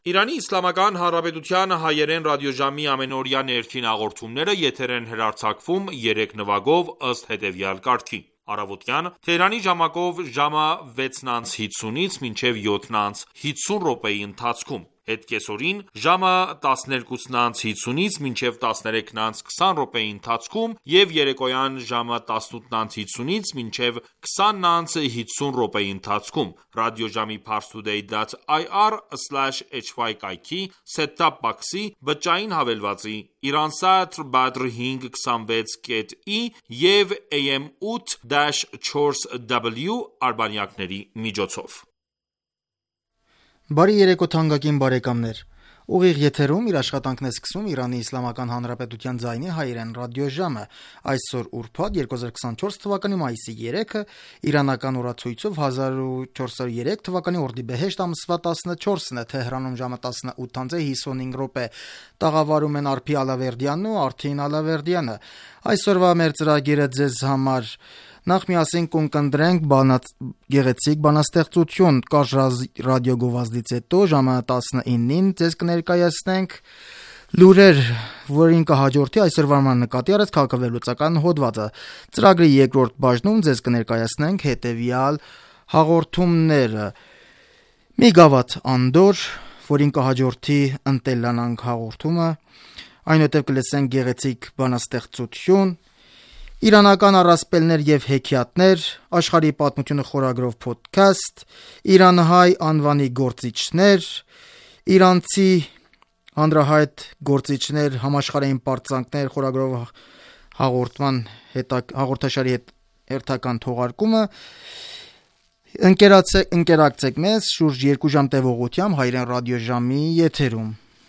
Իրանի Իսլամական Հանրապետության հայերեն ռադիոժամի ամենօրյա ներքին հաղորդումները եթեր են հեռարձակվում 3 նվագով ըստ հետևյալ կարգի. Առավոտյան Թեհրանի ժամակով ժամը 6:50-ից մինչև 7:50 րոպեի ընթացքում, հետկեսօրին ժամը 12:50-ից մինչև 13:20 րոպեի ընթացքում և երեկոյան ժամը 18:50-ից մինչև 20:50 րոպեի ընթացքում ռադիոժամի parstoday.ir/hy կայքի set-top box-ի բջջային հավելվածի Iransat Badr 526.i և AM 8-4W արբանյակների միջոցով։ Բարի երեկո թանկագին բարեկամներ։ Ուղիղ եթերում իր աշխատանքն է սկսում Իրանի Իսլամական Հանրապետության ձայնի հայերեն ռադիոժամը։ Այսօր ուրբաթ 2024 թվականի մայիսի 3-ը իրանական օրացույցով 1403 թվականի օրդիբեհեշտ ամսվա 14-ն է, Թեհրանում ժամը 18:55 տաղավարում են Արփի Ալավերդյանն ու Արթին Ալավերդյանը։ Այսօրվա մեր ծրագիրը ձեզ համար նախ միասին կընկնդրենք գեղեցիկ բանաստեղծություն, կարճ ռադիոգովազդից հետո ժամը 19-ին ձեզ կներկայացնենք լուրեր, որին կհաջորդի այսօրվա նկատի առած քաղաքավերլուծական հոդվածը։ Ծրագրի երկրորդ բաժնում ձեզ կներկայացնենք հետևյալ հաղորդումները. մի գավաթ անդոր, որին կհաջորդի ընտելանանք հաղորդումը, այնուհետև կլսենք գեղեցիկ բանաստեղծություն, իրանական առասպելներ և հեքիաթներ, աշխարհի պատմությունը խորագրով փոդքասթ, իրանահայ անվանի գործիչներ, իրանցի հանրահայտ գործիչներ, համաշխարհային պարծանքներ խորագրով հաղորդաշարի հերթական թողարկումը։ Ընկերակցեք մեզ շուրջ 2 ժամ տևողությամբ հայերեն ռադիոժամի եթերում։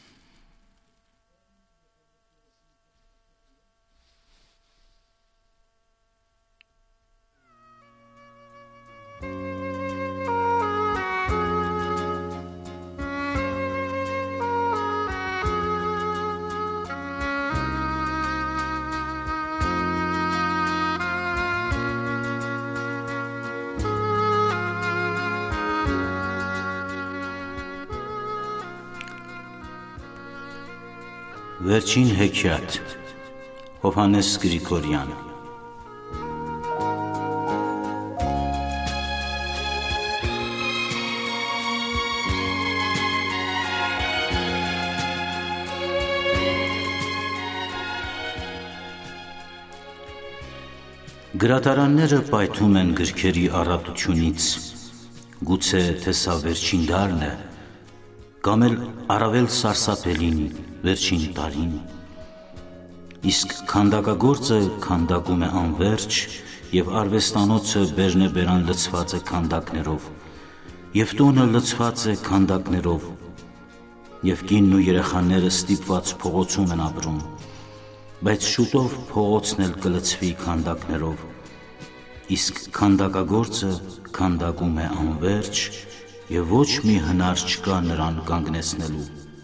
Վերջին հեքիաթ Հովհաննես Գրիգորյան Գրադարանները պայթում են գրքերի առատությունից, գուցե թե սա վերջին դարն է, կամ էլ առավել սարսափելին վերջին տարին, իսկ քանդակագործը քանդակում է անվերջ և արվեստանոցը բերնեբերան լցված է քանդակներով, և տունը լցված է քանդակներով, և կինն ու երեխաները ստիպված փողոցում են ապրում, բայց շուտով փողոցն էլ կլցվի քանդակներով, իսկ քանդակագործը քանդակում է անվերջ և ոչ մի հնար չկա նրան կանգնեցնելու։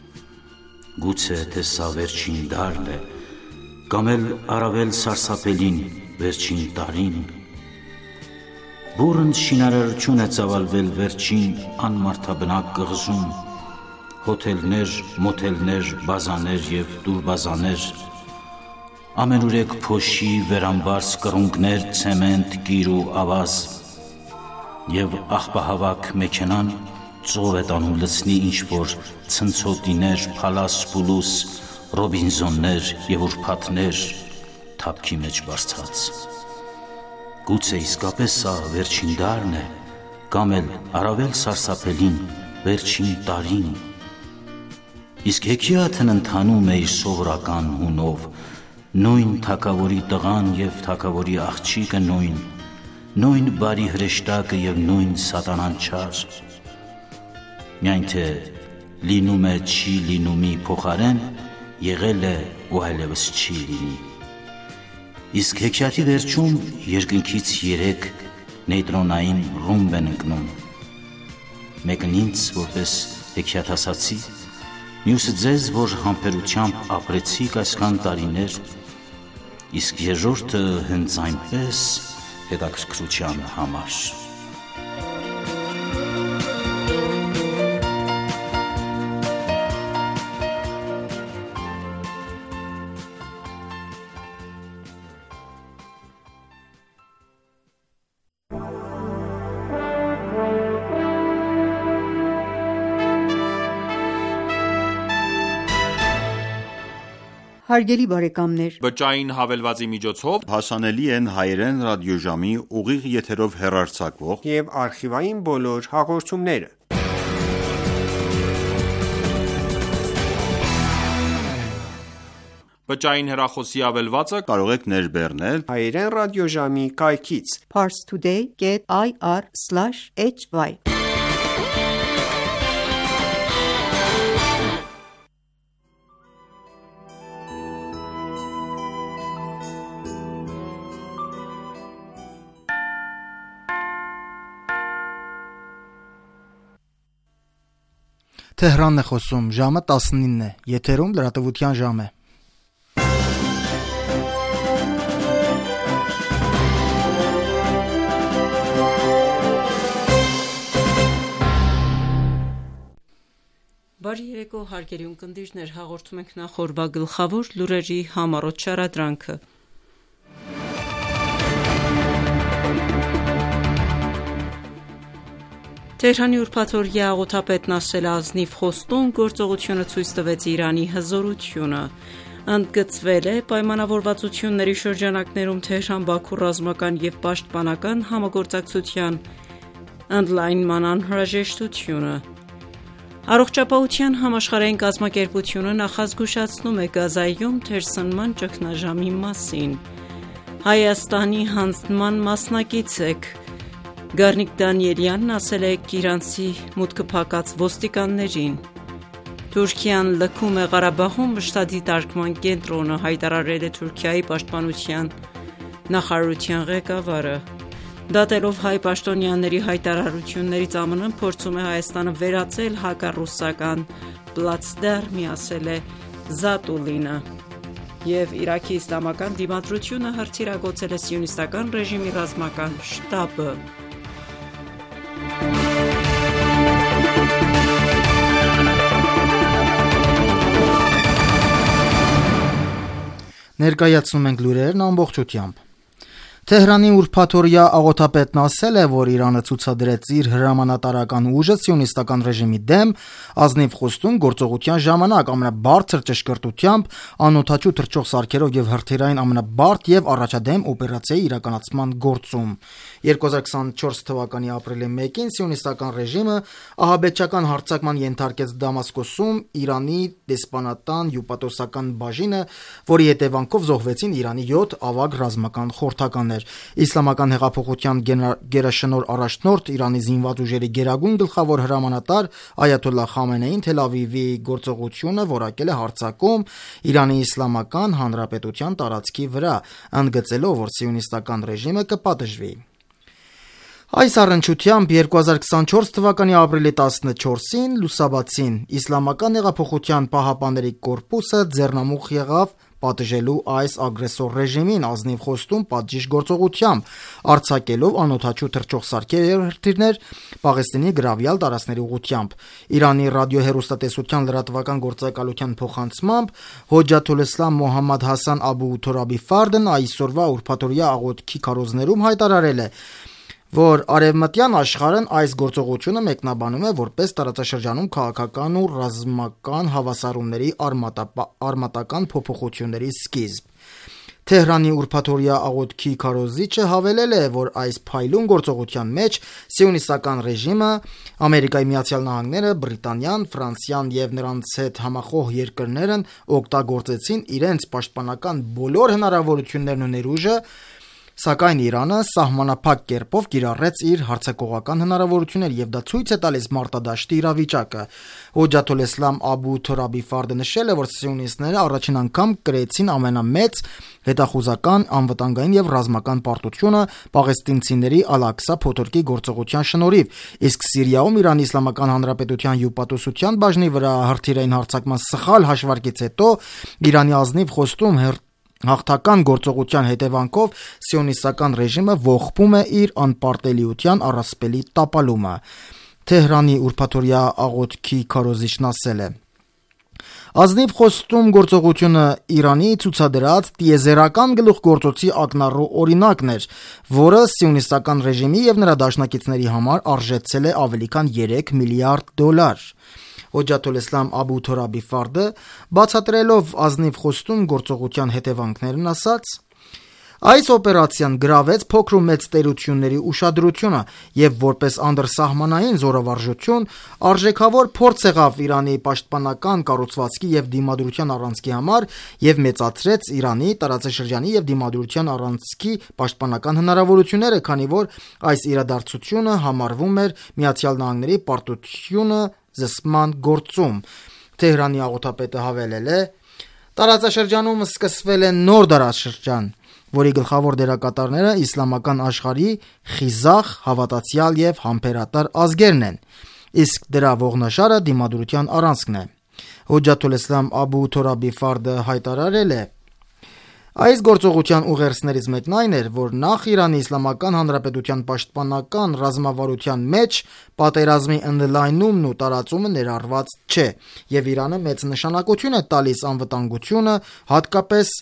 Գուցե թե սա վերջին դարն է, կամ էլ առավել սարսափելին վերջին տարին։ Բուռն շինարարություն է ծավալվել վերջին անմարդաբնակ կղզում, հոթելներ, մոթելներ, բազաներ և տուրբազաներ, ամենուրեք փոշի, վերամբարձ կռունկներ, ցեմենտ, կիր ու ավազ, և աղբահավաք մեքենան ծով է տանում լցնի ինչ-որ ցնցոտիներ, փալաս, պուլուս, ռոբինզոններ և ուրբաթներ թափքի մեջ բարձած։ Գուցե իսկապես սա վերջին դարն է, կամ էլ առավել սարսափելին վերջին տարին։ Իսկ հեքիաթն ընթանում է իր սովորական հունով, նույն թագավորի տղան և թագավորի աղջիկը նույն բարի հրեշտակը և նույն սատանան չար։ Միայն թե լինում է չի լինումի փոխարեն, եղել է ու այլևս չի լինի։ Իսկ հեքիաթի վերջում երկնքից 3 նեյտրոնային ռումբ են ընկնում, մեկն ինձ որպես հեքիաթասացի, մյուսը ձեզ, որ համբերությամբ ապրեցիք այսքան տարիներ, իսկ երրորդը հենց այնպես հետաքրքրության համար։ Հարգելի բարեկամներ, Բջջային հավելվածի միջոցով հասանելի են հայերեն ռադիոժամի ուղիղ եթերով հեռարձակվող եւ արխիվային բոլոր հաղորդումները։ բջջային հեռախոսի հավելվածը կարող եք ներբեռնել Հայերեն ռադիոժամի կայքից parstoday.ir/hy Թեհրանն է խոսում, ժամը 19 է, եթերում լրատվության ժամ է։ Բարի երեկո հարգելի ունկնդիրներ, հաղորդում ենք նախ օրվա գլխավոր լուրերի համառոտ շարադրանքը։ Թեհրանի ուրբաթօրյա աղոթապետն ասել ազնիվ խոստում գործողությունը ցույց տվեց Իրանի հզորությունը։ Ընդգծվել է պայմանավորվածությունների շրջանակներում Թեհրան-Բաքու ռազմական եւ պաշտպանական համագործակցության ընդլայնման անհրաժեշտությունը։ Առողջապահության համաշխարհային կազմակերպությունը նախազգուշացնում է Գազայում թերսնման ճգնաժամի մասին։ Հայաստանի հանձնման մասնակից եք։ Գառնիկ Դանիելյանն ասել է իրանցի մուտքը փակած ոստիկաններին։ Թուրքիան լքում է Ղարաբաղում մշտադիտարկման կենտրոնը, հայտարարել է Թուրքիայի պաշտպանության նախարարության ղեկավարը։ Դատելով հայ պաշտոնյաների հայտարարություններից ԱՄՆ-ն փորձում է Հայաստանը վերածել հակառուսական պլացդարմի, ասել է Զատուլինը։ Եվ Իրաքի իսլամական դիմադրությունը հրթիռագործել է սիոնիստական ռեժիմի ռազմական շտաբը։ Ներկայացնում ենք լուրերն ամբողջությամբ։ Թեհրանի ուրբաթօրյա աղոթապետն ասել է, որ Իրանը ցուցադրեց իր հրամանատարական ուժը սիոնիստական ռեժիմի դեմ ազնիվ խոստում գործողության ժամանակ ամենաբարձր ճշգրտությամբ, անօդաչու թռչող սարքերով եւ հրթիռային ամենաբարդ եւ առաջադեմ օպերացիայի իրականացման գործում։ 2024 թվականի ապրիլի 1-ին սիոնիստական ռեժիմը ահաբեկչական հարձակման ենթարկեց Դամասկոսում Իրանի դեսպանատան հյուպատոսական բաժինը, որի հետևանքով զոհվեցին Իրանի 7 ավագ ռազմական խորհրդականներ։ Իսլամական հեղափոխության գերաշնորհ առաջնորդ Իրանի զինված ուժերի գերագույն գլխավոր հրամանատար Այաթոլլահ Խամենեին Թել Ավիվի գործողությունը որակել է հարձակում Իրանի Իսլամական Հանրապետության տարածքի վրա, ընդգծելով, որ սիոնիստական ռեժիմը կպատժվի։ Այս առնչությամբ 2024 թվականի ապրիլի 14-ին լուսաբացին Իսլամական հեղափոխության պահապանների կորպուսը ձեռնամուխ եղավ պատժելու այս ագրեսոր ռեժիմին ազնիվ խոստում պատժիչ գործողությամբ, արձակելով անօդաչու թռչող սարքեր եւ հրթիռներ Պաղեստինի գրավյալ տարածքների ուղղությամբ։ Իրանի ռադիոհեռուստատեսության լրատվական գործակալության փոխանցմամբ Հոջաթուլ Իսլամ Մոհամմադ Հասան Աբու Թորաբի Ֆարդն այսօրվա ուրբաթօրյա աղոթքի քարոզներում հայտարարել է, որ արևմտյան աշխարհն այս գործողությունը մեկնաբանում է որպես տարածաշրջանում քաղաքական ու ռազմական հավասարումների արմատական փոփոխությունների սկիզբ։ Թեհրանի ուրբաթօրյա աղոթքի քարոզիչը հավելել է, որ այս փայլուն գործողության մեջ սիոնիստական ռեժիմը, Ամերիկայի Միացյալ Նահանգները, Բրիտանիան, Ֆրանսիան եւ նրանց հետ համախոհ երկրներն օգտագործեցին իրենց պաշտպանական բոլոր հնարավորություններն ու ներուժը, սակայն Իրանը սահմանափակ կերպով կիրառեց իր հարձակողական հնարավորությունները եւ դա ցույց է տալիս մարտադաշտի իրավիճակը։ Հոջաթուլ Իսլամ Աբու Թորաբի Ֆարդը նշել է, որ սիոնիստները առաջին անգամ կրեցին ամենամեծ հետախուզական, անվտանգային եւ ռազմական պարտությունը պաղեստինցիների Ալ-Ակսա փոթորկի գործողության շնորհիվ, իսկ Սիրիայում Իրանի Իսլամական Հանրապետության հյուպատոսության բաժնի վրա հրթիռային հարձակման սխալ հաշվարկից հետո Իրանի ազնիվ խոստում հաղթական գործողության հետևանքով սիոնիստական ռեժիմը ողբում է իր անպարտելիության առասպելի տապալումը։ Թեհրանի ուրբաթօրյա աղոթքի քարոզիչն ասել է. Ազնիվ խոստում գործողությունը Իրանի ցուցադրած տիեզերական գլուխգործոցի ակնառու օրինակն էր, որը սիոնիստական ռեժիմի եւ նրա դաշնակիցների համար արժեցել է ավելի քան $3 միլիարդ։ Հոջաթ ալ-Իսլամ Աբու Թորաբի Ֆարդը բացատրելով ազնիվ խոստում գործողության հետևանքներն ասաց. Այս օպերացիան գրավեց փոքր ու մեծ տերությունների ուշադրությունը եւ որպես անդրսահմանային զորավարժություն արժեքավոր փորձ եղավ Իրանի պաշտպանական կառուցվածքի եւ դիմադրության առանցքի համար եւ մեծացրեց Իրանի տարածաշրջանի եւ դիմադրության առանցքի պաշտպանական հնարավորությունները, քանի որ այս իրադարձությունը համարվում էր Միացյալ Նահանգների պարտությունը զսպման գործում։ Թեհրանի աղոթապետը հավելել է. տարածաշրջանում սկսվել է նոր դարաշրջան, որի գլխավոր դերակատարները իսլամական աշխարհի խիզախ, հավատացյալ եւ համբերատար ազգերն են, իսկ դրա ողնաշարը դիմադրության առանցքն է։ Հոջաթ ալ-Իսլամ Աբու Թորաբի Ֆարդը հայտարարել է. Այս գործողության ուղերձներից մեկն այն էր, որ նախ Իրանի Իսլամական Հանրապետության պաշտպանական ռազմավարության մեջ պատերազմի ընդլայնումն ու տարածումը ներառված չէ, եւ Իրանը մեծ նշանակություն է տալիս անվտանգությունը, հատկապես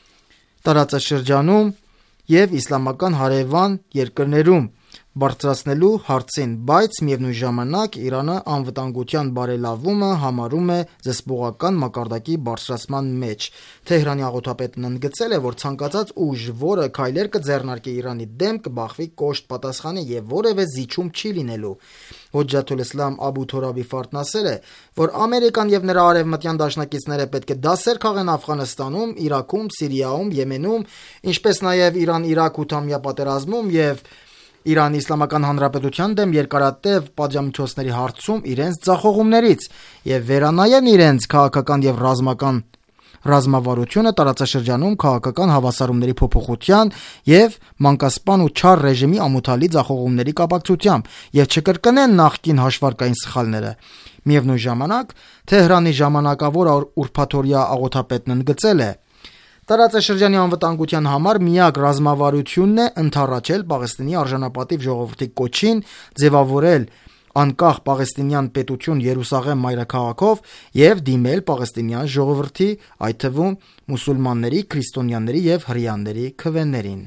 տարածաշրջանում եւ իսլամական հարևան երկրներում բարձրացնելու հարցին, բայց միևնույն ժամանակ Իրանը անվտանգության բարելավումը համարում է զսպողական մակարդակի բարձրացման մեջ։ Թեհրանի աղոթապետն ընդգծել է, որ ցանկացած ուժ, որը քայլեր կձեռնարկի Իրանի դեմ, կբախվի կոշտ պատասխանի եւ որևէ զիջում չի լինելու։ Հոջաթ ալ-Իսլամ Աբու Թորաբի Ֆարդն ասել է, որ Ամերիկան եւ նրա արևմտյան դաշնակիցները պետք է դասեր քաղեն Աֆղանստանում, Իրաքում, Սիրիայում, Եմենում, ինչպես նաեւ Իրան-Իրաք 8-ամյա պատերազմում եւ Իրանի Իսլամական Հանրապետության դեմ երկարատև պատժամիջոցների հարցում իրենց ձախողումներից եւ վերանայեն իրենց քաղաքական եւ ռազմավարությունը տարածաշրջանում քաղաքական հավասարումների փոփոխության եւ մանկասպան ու չար ռեժիմի ամոթալի ձախողումների կապակցությամբ եւ չկրկնեն նախկին հաշվարկային սխալները։ Միևնույն ժամանակ Թեհրանի ժամանակավոր ուրբաթօրյա աղոթապետն ընդգծել է. Տարածաշրջանի անվտանգության համար միակ ռազմավարությունն է ընդառաջել Պաղեստինի արժանապատիվ ժողովրդի կոչին, ձևավորել անկախ պաղեստինյան պետություն Երուսաղեմ մայրաքաղաքով եւ դիմել պաղեստինյան ժողովրդի, այդ թվում մուսուլմանների, քրիստոնյաների եւ հրեաների քվեներին։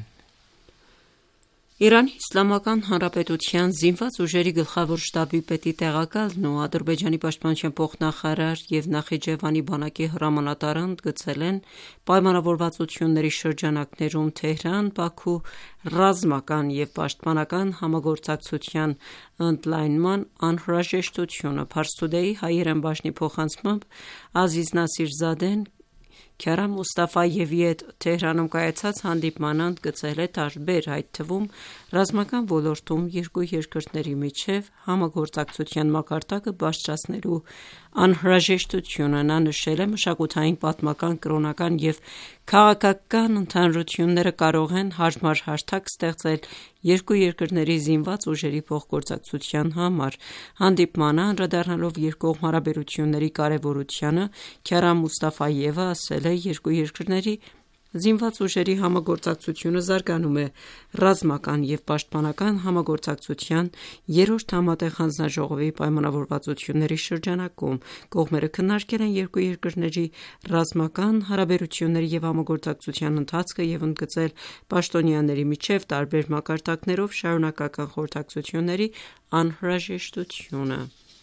Իրանի Իսլամական Հանրապետության զինված ուժերի գլխավոր շտաբի պետի տեղակալն ու Ադրբեջանի պաշտպանության փոխնախարար եւ Նախիջևանի բանակի հրամանատարը ընդգծել են պայմանավորվածությունների շրջանակներում Թեհրան-Բաքու ռազմական եւ պաշտպանական համագործակցության ընդլայնման անհրաժեշտությունը։ Փարսուդեի հայերեն բաժնի փոխանցմամբ Ազիզ Նասիրզադեն Քարամ Մուստաֆայևի հետ Թեհրանում կայացած հանդիպմանը ընդգծել է տարբեր, այդ թվում ռազմական ոլորտում երկու երկրների միջև համագործակցության մակարդակը բարձրացնելու անհրաժեշտությունը։ Նա նշել է մշակութային, պատմական, կրոնական եւ քաղաքական ընդհանրությունները կարող են հարմար հարթակ ստեղծել երկու երկրների զինված ուժերի փոխգործակցության համար։ Հանդիպմանը անդրադառնալով երկկողմ հարաբերությունների կարևորությանը, Քարամ Մուստաֆայևը ասել է, երկու երկրների զինված ուժերի համագործակցությունը զարգանում է ռազմական եւ պաշտպանական համագործակցության երրորդ համատեղ հանձնաժողովի պայմանավորվածությունների շրջանակում։ Կողմերը քննարկել են երկու երկրների ռազմական հարաբերությունների եւ համագործակցության ընթացքը եւ ընդգծել պաշտոնյաների միջև տարբեր մակարդակներով շարունակական խորհրդակցությունների անհրաժեշտությունը։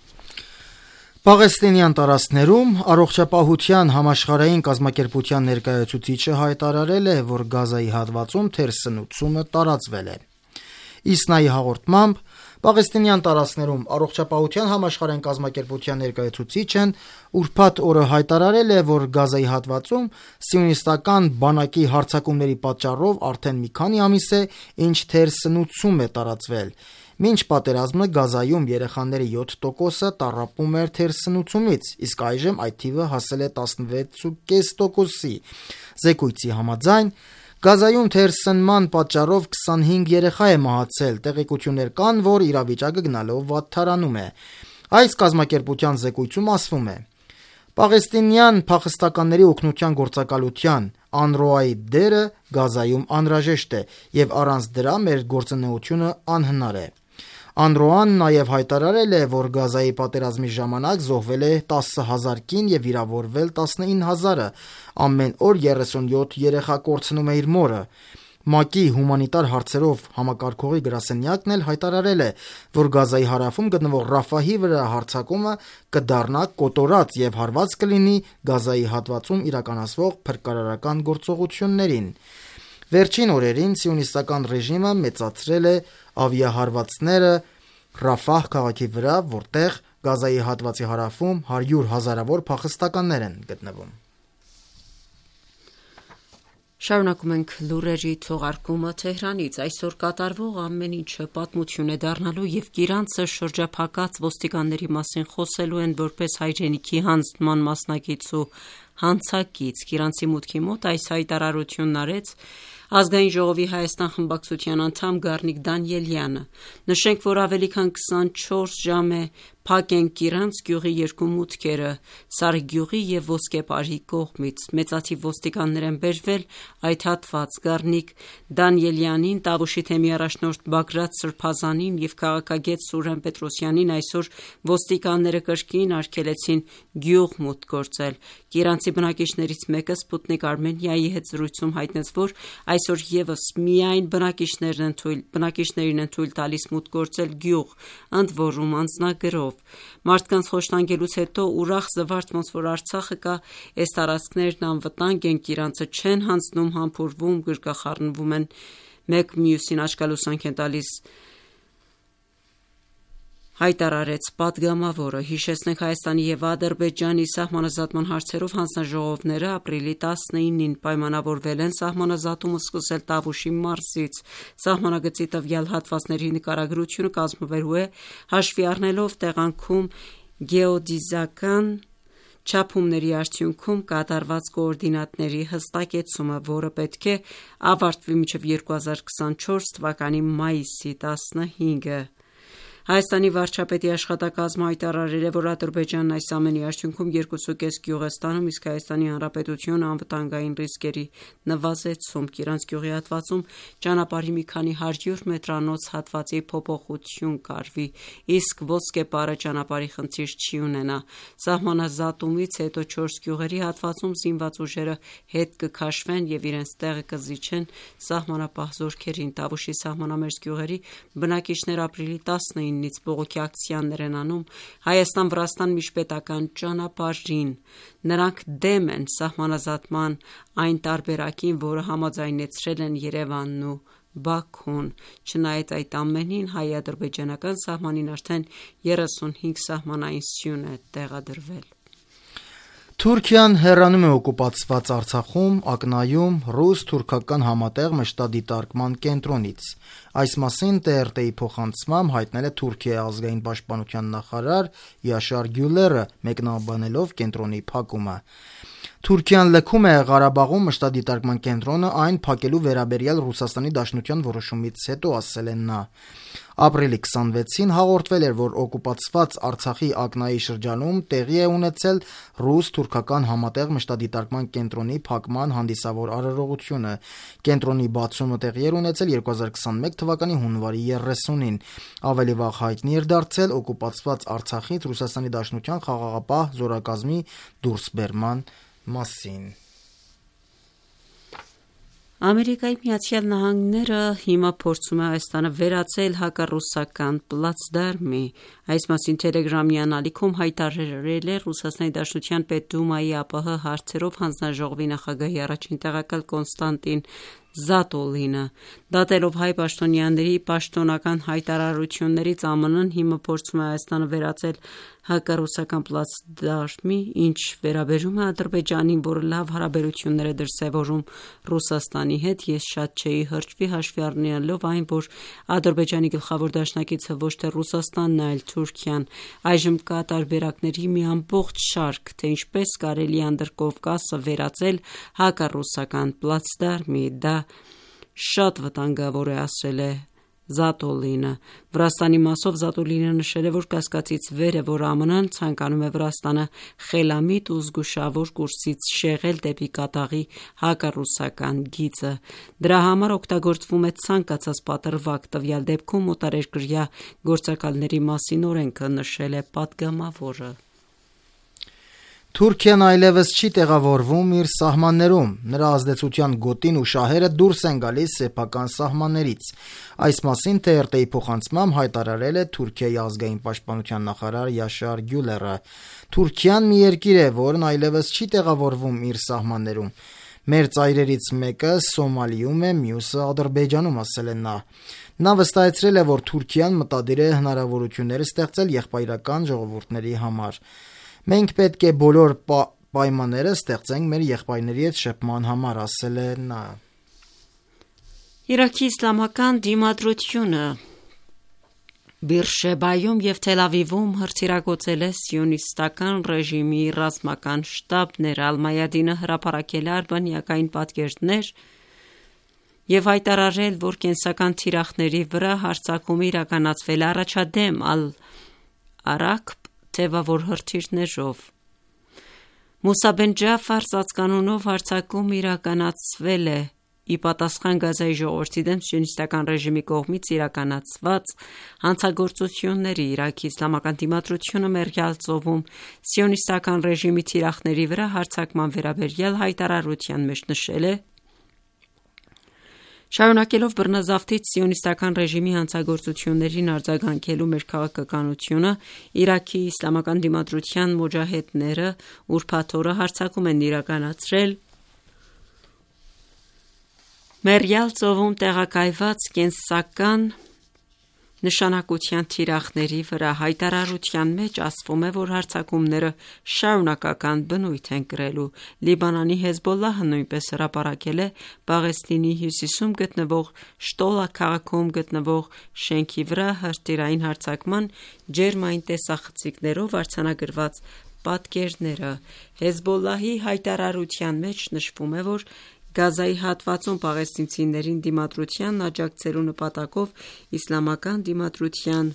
Պաղեստինյան տարածքներում առողջապահության համաշխարհային կազմակերպության ներկայացուցիչը հայտարարել է, որ Գազայի հատվածում թերսնուցումը տարածվել է։ Իսնայի հաղորդմամբ Պաղեստինյան տարածքներում առողջապահության համաշխարհային կազմակերպության ներկայացուցիչն ուրբաթ օրը հայտարարել է, որ Գազայի հատվածում սիոնիստական բանակի հարձակումների պատճառով արդեն մի քանի ամիս է, ինչ թերսնուցում է տարածվել։ Մինչ պատերազմը Գազայում երեխաների 7%-ը տառապում էր թերսնուցումից, իսկ այժմ այդ թիվը հասել է 16.5%-ի։ Զեկույցի համաձայն Գազայում թերսնման պատճառով 25 երեխա է մահացել, տեղեկություններ կան, որ իրավիճակը գնալով վատթարանում է։ Այս կազմակերպության զեկույցում ասվում է. Պաղեստինյան փախստականների օգնության գործակալության UNRWA-ի դերը Գազայում անհրաժեշտ է եւ առանց դրա մեր գործունեությունը անհնար է։ UNRWA-ն նաև հայտարարել է, որ Գազայի պատերազմի ժամանակ զոհվել է 10,000 կին եւ վիրավորվել 19,000-ը, ամեն օր 37 երեխա կորցնում է իր մորը։ ՄԱԿ-ի հումանիտար հարցերով համակարգողի գրասենյակն էլ հայտարարել է, որ Գազայի հարավում գտնվող Ռաֆահի վրա հարձակումը կդառնա կոտորած եւ հարված կլինի Գազայի հատվածում իրականացվող փրկարարական գործողություններին։ Վերջին օրերին սիոնիստական ռեժիմը մեծացրել է ավիահարվածները Ռաֆահ քաղաքի վրա, որտեղ Գազայի հատվածի հարավում 100,000-ավոր փախստականներ են գտնվում։ Շարունակում ենք լուրերի թողարկումը Թեհրանից։ Այսօր կատարվող ամեն ինչը պատմություն է դառնալու եւ Գիրանցը շրջափակած ոստիկանների մասին խոսելու են որպես հայրենիքի հանձնման մասնակից ու հանցակից։ Գիրանցի մուտքի մոտ այս հայտարարությունն արեց Ազգային ժողովի Հայաստան խմբակցության անդամ Գառնիկ Դանիելյանը։ Նշենք, որ ավելի քան 24 ժամ է փակ են Գիրանց գյուղի երկու մուտքերը Սարիգյուղի եւ Ոսկեպարի կողմից։ Մեծաթիվ ոստիկաններ են բերվել այդ հատված։ Գառնիկ Դանիելյանին, Տավուշի թեմի առաջնորդ Բագրատ Սրբազանին եւ քաղաքագետ Սուրեն Պետրոսյանին այսօր ոստիկանները կրկին արգելեցին գյուղ մուտք գործել։ Գիրանցի բնակիչներից մեկը Սպուտնիկ Արմենիայի հետ զրույցում հայտնեց, որ այսօր եւս միայն բնակիչներին են թույլ տալիս մուտք գործել գյուղ, ընդ որում անձնագրով։ Մարդկանց խոշտանգելուց հետո ուրախ զվարթ ոնց որ Արցախը կա, այս տարածքներն անվտանգ են, Գիրանցը չեն հանձնում, համբուրվում, գրկախառնվում են, մեկ մյուսին աչքալուսանք են տալիս, հայտարարեց պատգամավորը։ Հիշեցնենք, Հայաստանի եւ Ադրբեջանի սահմանազատման հարցերով հանձնաժողովները ապրիլի 19-ին պայմանավորվել են սահմանազատումը սկսել Տավուշի մարզից։ Սահմանագծի տվյալ հատվածների նկարագրությունը կազմվելու է հաշվի առնելով տեղանքում գեոդեզիական չափումների արդյունքում կատարված կոորդինատների հստակեցումը, որը պետք է ավարտվի մինչև 2024 թվականի մայիսի 15-ը։ Հայաստանի վարչապետի աշխատակազմը հայտարարել է, որ Ադրբեջանն այս ամենի արդյունքում 2.5 գյուղ է ստանում, իսկ Հայաստանի Հանրապետությունը անվտանգային ռիսկերի նվազեցում։ Գիրանց գյուղի հատվածում ճանապարհի մի քանի 100 մետրանոց հատվածի փոփոխություն կարվի, իսկ Ոսկեպարը ճանապարհի խնդիր չի ունենա։ Սահմանազատումից հետո 4 գյուղերի հատվածում զինված ուժերը հետ կքաշվեն եւ իրենց տեղը կզիջեն սահմանապահ զորքերին։ Տավուշի սահմանամերձ գյուղերի բնակիչներ ապրիլի 19-ից բողոքի ակցիաներ են անում Հայաստան-Վրաստան միջպետական ճանապարհին։ Նրանք դեմ են սահմանազատման այն տարբերակին, որը համաձայնեցրել են Երևանն ու Բաքուն։ Չնայած այդ ամենին, հայ-ադրբեջանական սահմանին արդեն 35 սահմանային սյուն է տեղադրվել։ Թուրքիան հեռանում է օկուպացված Արցախում ակնայում ռուս-թուրքական համատեղ մշտադիտարկման կենտրոնից։ Այս մասին ՏՌՏ-ի փոխանցմամբ հայտնել է Թուրքիայի ազգային պաշտպանության նախարար Յաշար Գյուլերը, մեկնաբանելով կենտրոնի փակումը։ Թուրքիան լքում է Ղարաբաղում մշտադիտարկման կենտրոնը այն փակելու վերաբերյալ Ռուսաստանի Դաշնության որոշումից հետո, ասել է նա։ Ապրիլի 26-ին հաղորդվել էր, որ օկուպացված Արցախի ակնայի շրջանում տեղի է ունեցել ռուս-թուրքական համատեղ մշտադիտարկման կենտրոնի փակման հանդիսավոր արարողությունը։ Կենտրոնի բացումը տեղի էր ունեցել 2021 թվականի հունվարի 30-ին։ Ավելի վաղ հայտնի էր դարձել օկուպացված Արցախից Ռուսաստանի Դաշնության խաղաղապահ զորակազմի դուրսբերման մասին։ Ամերիկայի Միացյալ Նահանգները հիմա փորձում է Հայաստանը վերածել հակառուսական պլացդարմի։ Այս մասին Telegram-ի անալիքում հայտարարել է Ռուսաստանի Դաշնության Պետդումայի ԱՊՀ հարցերով հանձնաժողովի նախագահի առաջին տեղակալ Կոնստանտին Զատոլինը։ Դատելով հայ պաշտոնյաների պաշտոնական հայտարարություններից, ԱՄՆ-ն հիմա փորձում է Հայաստանը վերածել հակառուսական պլացդարմի, ինչ վերաբերում է Ադրբեջանին, որը լավ հարաբերություններ է դրսևորում Ռուսաստանի հետ, ես շատ չէի հրճվի, հաշվի առնելով այն, որ Ադրբեջանի գլխավոր դաշնակիցը ոչ թե Ռուսաստանն է, այլ Թուրքիան։ Այժմ կա տարբերակների մի ամբողջ շարք, թե ինչպես կարելի է Անդրկովկասը վերածել հակառուսական պլացդարմի։ Դա շատ վտանգավոր է, ասել է Զատոլինը։ Վրաստանի մասով Զատոլինը նշել է, որ կասկածից վեր է, որ ԱՄՆ-ն ցանկանում է Վրաստանը խելամիտ ու զգուշավոր կուրսից շեղել դեպի կատաղի հակառուսական գիծը։ Դրա համար օգտագործվում է ցանկացած պատրվակ, տվյալ դեպքում օտարերկրյա գործակալների մասին օրենքը, նշել է պատգամավորը։ Թուրքիան այլևս չի տեղավորվում իր սահմաններում, նրա ազդեցության գոտին ու շահերը դուրս են գալիս սեփական սահմաններից։ Այս մասին TRT-ի փոխանցմամբ հայտարարել է Թուրքիայի ազգային պաշտպանության նախարար Յաշար Գյուլերը։ Թուրքիան մի երկիր է, որն այլևս չի տեղավորվում իր սահմաններում։ Մեր ծայրերից մեկը Սոմալիում է, մյուսը Ադրբեջանում, ասել է նա։ Նա վստահեցրել է, որ Թուրքիան մտադիր է հնարավորություններ ստեղծել եղբայրական ժողովուրդների համար։ Մենք պետք է բոլոր պայմանները ստեղծենք մեր եղբայրների հետ շփման համար, ասել է նա։ Իրաքի իսլամական դիմադրությունը Բիրշեբայում և Թել Ավիվում հրթիռագործել է սիոնիստական ռեժիմի ռազմական շտաբներ, Ալ-Մայադինը հրապարակել է արբանյակային պատկերներ և հայտարարել, որ կենսական թիրախների վրա հարձակումը իրականացվել է առաջադեմ Ալ-Արաքբ թևավոր հրթիռներով։ Մուսա բեն Ջաֆար ծածկանունով հարձակում իրականացվել է ի պատասխան Գազայի ժողովրդի դեմ սիոնիստական ռեժիմի կողմից իրականացված հանցագործությունների։ Իրաքի իսլամական դիմադրությունը Մերգալ ծովում սիոնիստական ռեժիմի թիրախների վրա հարձակման վերաբերյալ հայտարարության մեջ նշել է. Շարունակելով բռնազավթիչ սիոնիստական ռեժիմի հանցագործություններին արձագանքելու մեր քաղաքականությունը, Իրաքի իսլամական դիմադրության մոջահեդները ուրբաթ օրը հարձակում են իրականացրել Մերյալ ծովում տեղակայված կենսական նշանակության թիրախների վրա։ Հայտարարության մեջ ասվում է, որ հարձակումները շարունակական բնույթ են կրելու։ Լիբանանի Հեզբոլլահը նույնպես հրապարակել է Պաղեստինի հյուսիսում գտնվող Շտոլա քաղաքում գտնվող շենքի վրա հրթիռային հարձակման ջերմային տեսախցիկներով արձանագրված պատկերները։ Հեզբոլլահի հայտարարության մեջ նշվում է, որ Գազայի հատվածում պաղեստինցիներին դիմադրությանն աջակցելու նպատակով իսլամական դիմադրության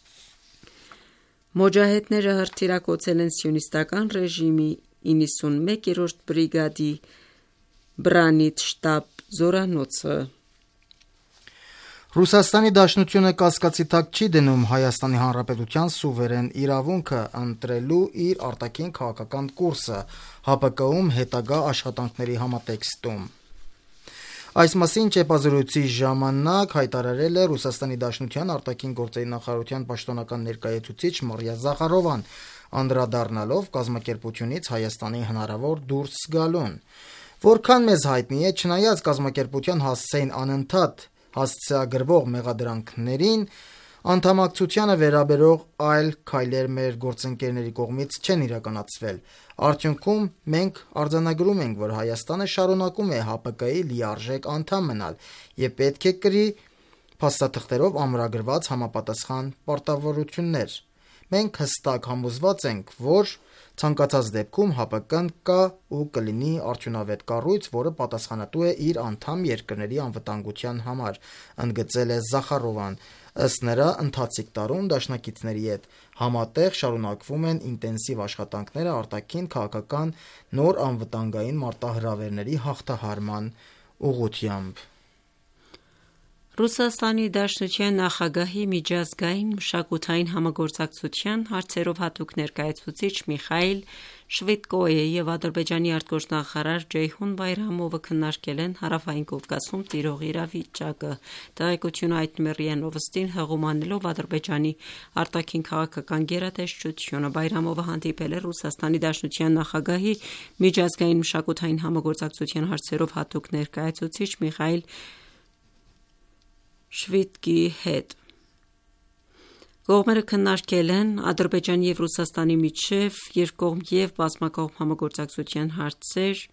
մոջահեդները հրթիռակոծել են սիոնիստական ռեժիմի 91-րդ բրիգադի Բրանիտ շտաբ զորանոցը։ Ռուսաստանի Դաշնությունը կասկածի տակ չի դնում Հայաստանի Հանրապետության սուվերեն իրավունքը ընտրելու իր արտաքին քաղաքական կուրսը ՀԱՊԿ-ում հետագա աշխատանքների համատեքստում։ Այս մասին ճեպազրույցի ժամանակ հայտարարել է Ռուսաստանի Դաշնության արտաքին գործերի նախարարության պաշտոնական ներկայացուցիչ Մարիա Զախարովան, անդրադառնալով կազմակերպությունից Հայաստանի հնարավոր դուրս գալուն։ Որքան մեզ հայտնի է, չնայած կազմակերպության հասցեին անընդհատ հասցեագրվող մեղադրանքներին, անդամակցությանը վերաբերող այլ քայլեր մեր գործընկերների կողմից չեն իրականացվել։ Արդյունքում մենք արձանագրում ենք, որ Հայաստանը շարունակում է ՀԱՊԿ-ի լիարժեք անդամ մնալ և պետք է կրի փաստաթղթերով ամրագրված համապատասխան պարտավորություններ։ Մենք հստակ համոզված ենք, որ ցանկացած դեպքում ՀԱՊԿ-ն կա ու կլինի արդյունավետ կառույց, որը պատասխանատու է իր անդամ երկրների անվտանգության համար, ընդգծել է Զախարովան։ Ըստ նրա, ընթացիկ տարում դաշնակիցների հետ համատեղ շարունակվում են ինտենսիվ աշխատանքները արտաքին քաղաքական նոր անվտանգային մարտահրավերների հաղթահարման ուղղությամբ։ Ռուսաստանի Դաշնության նախագահի միջազգային մշակութային համագործակցության հարցերով հատուկ ներկայացուցիչ Միխայիլ Շվիդկոյը և Ադրբեջանի արտգործնախարար Ջեյհուն Բայրամովը քննարկել են Հարավային Կովկասում տիրող իրավիճակը։ Տեղեկությունը հայտնում է ՌԻԱ Նովոստին, հղում անելով Ադրբեջանի արտաքին քաղաքական գերատեսչությունը։ Բայրամովը հանդիպել է Ռուսաստանի Դաշնության նախագահի միջազգային մշակութային համագործակցության հարցերով հատուկ ներկայացուցիչ Միխայիլ Շվիդկոյի հետ։ Կողմերը քննարկել են Ադրբեջանի և Ռուսաստանի միջև երկկողմ և բազմակողմ համագործակցության հարցեր,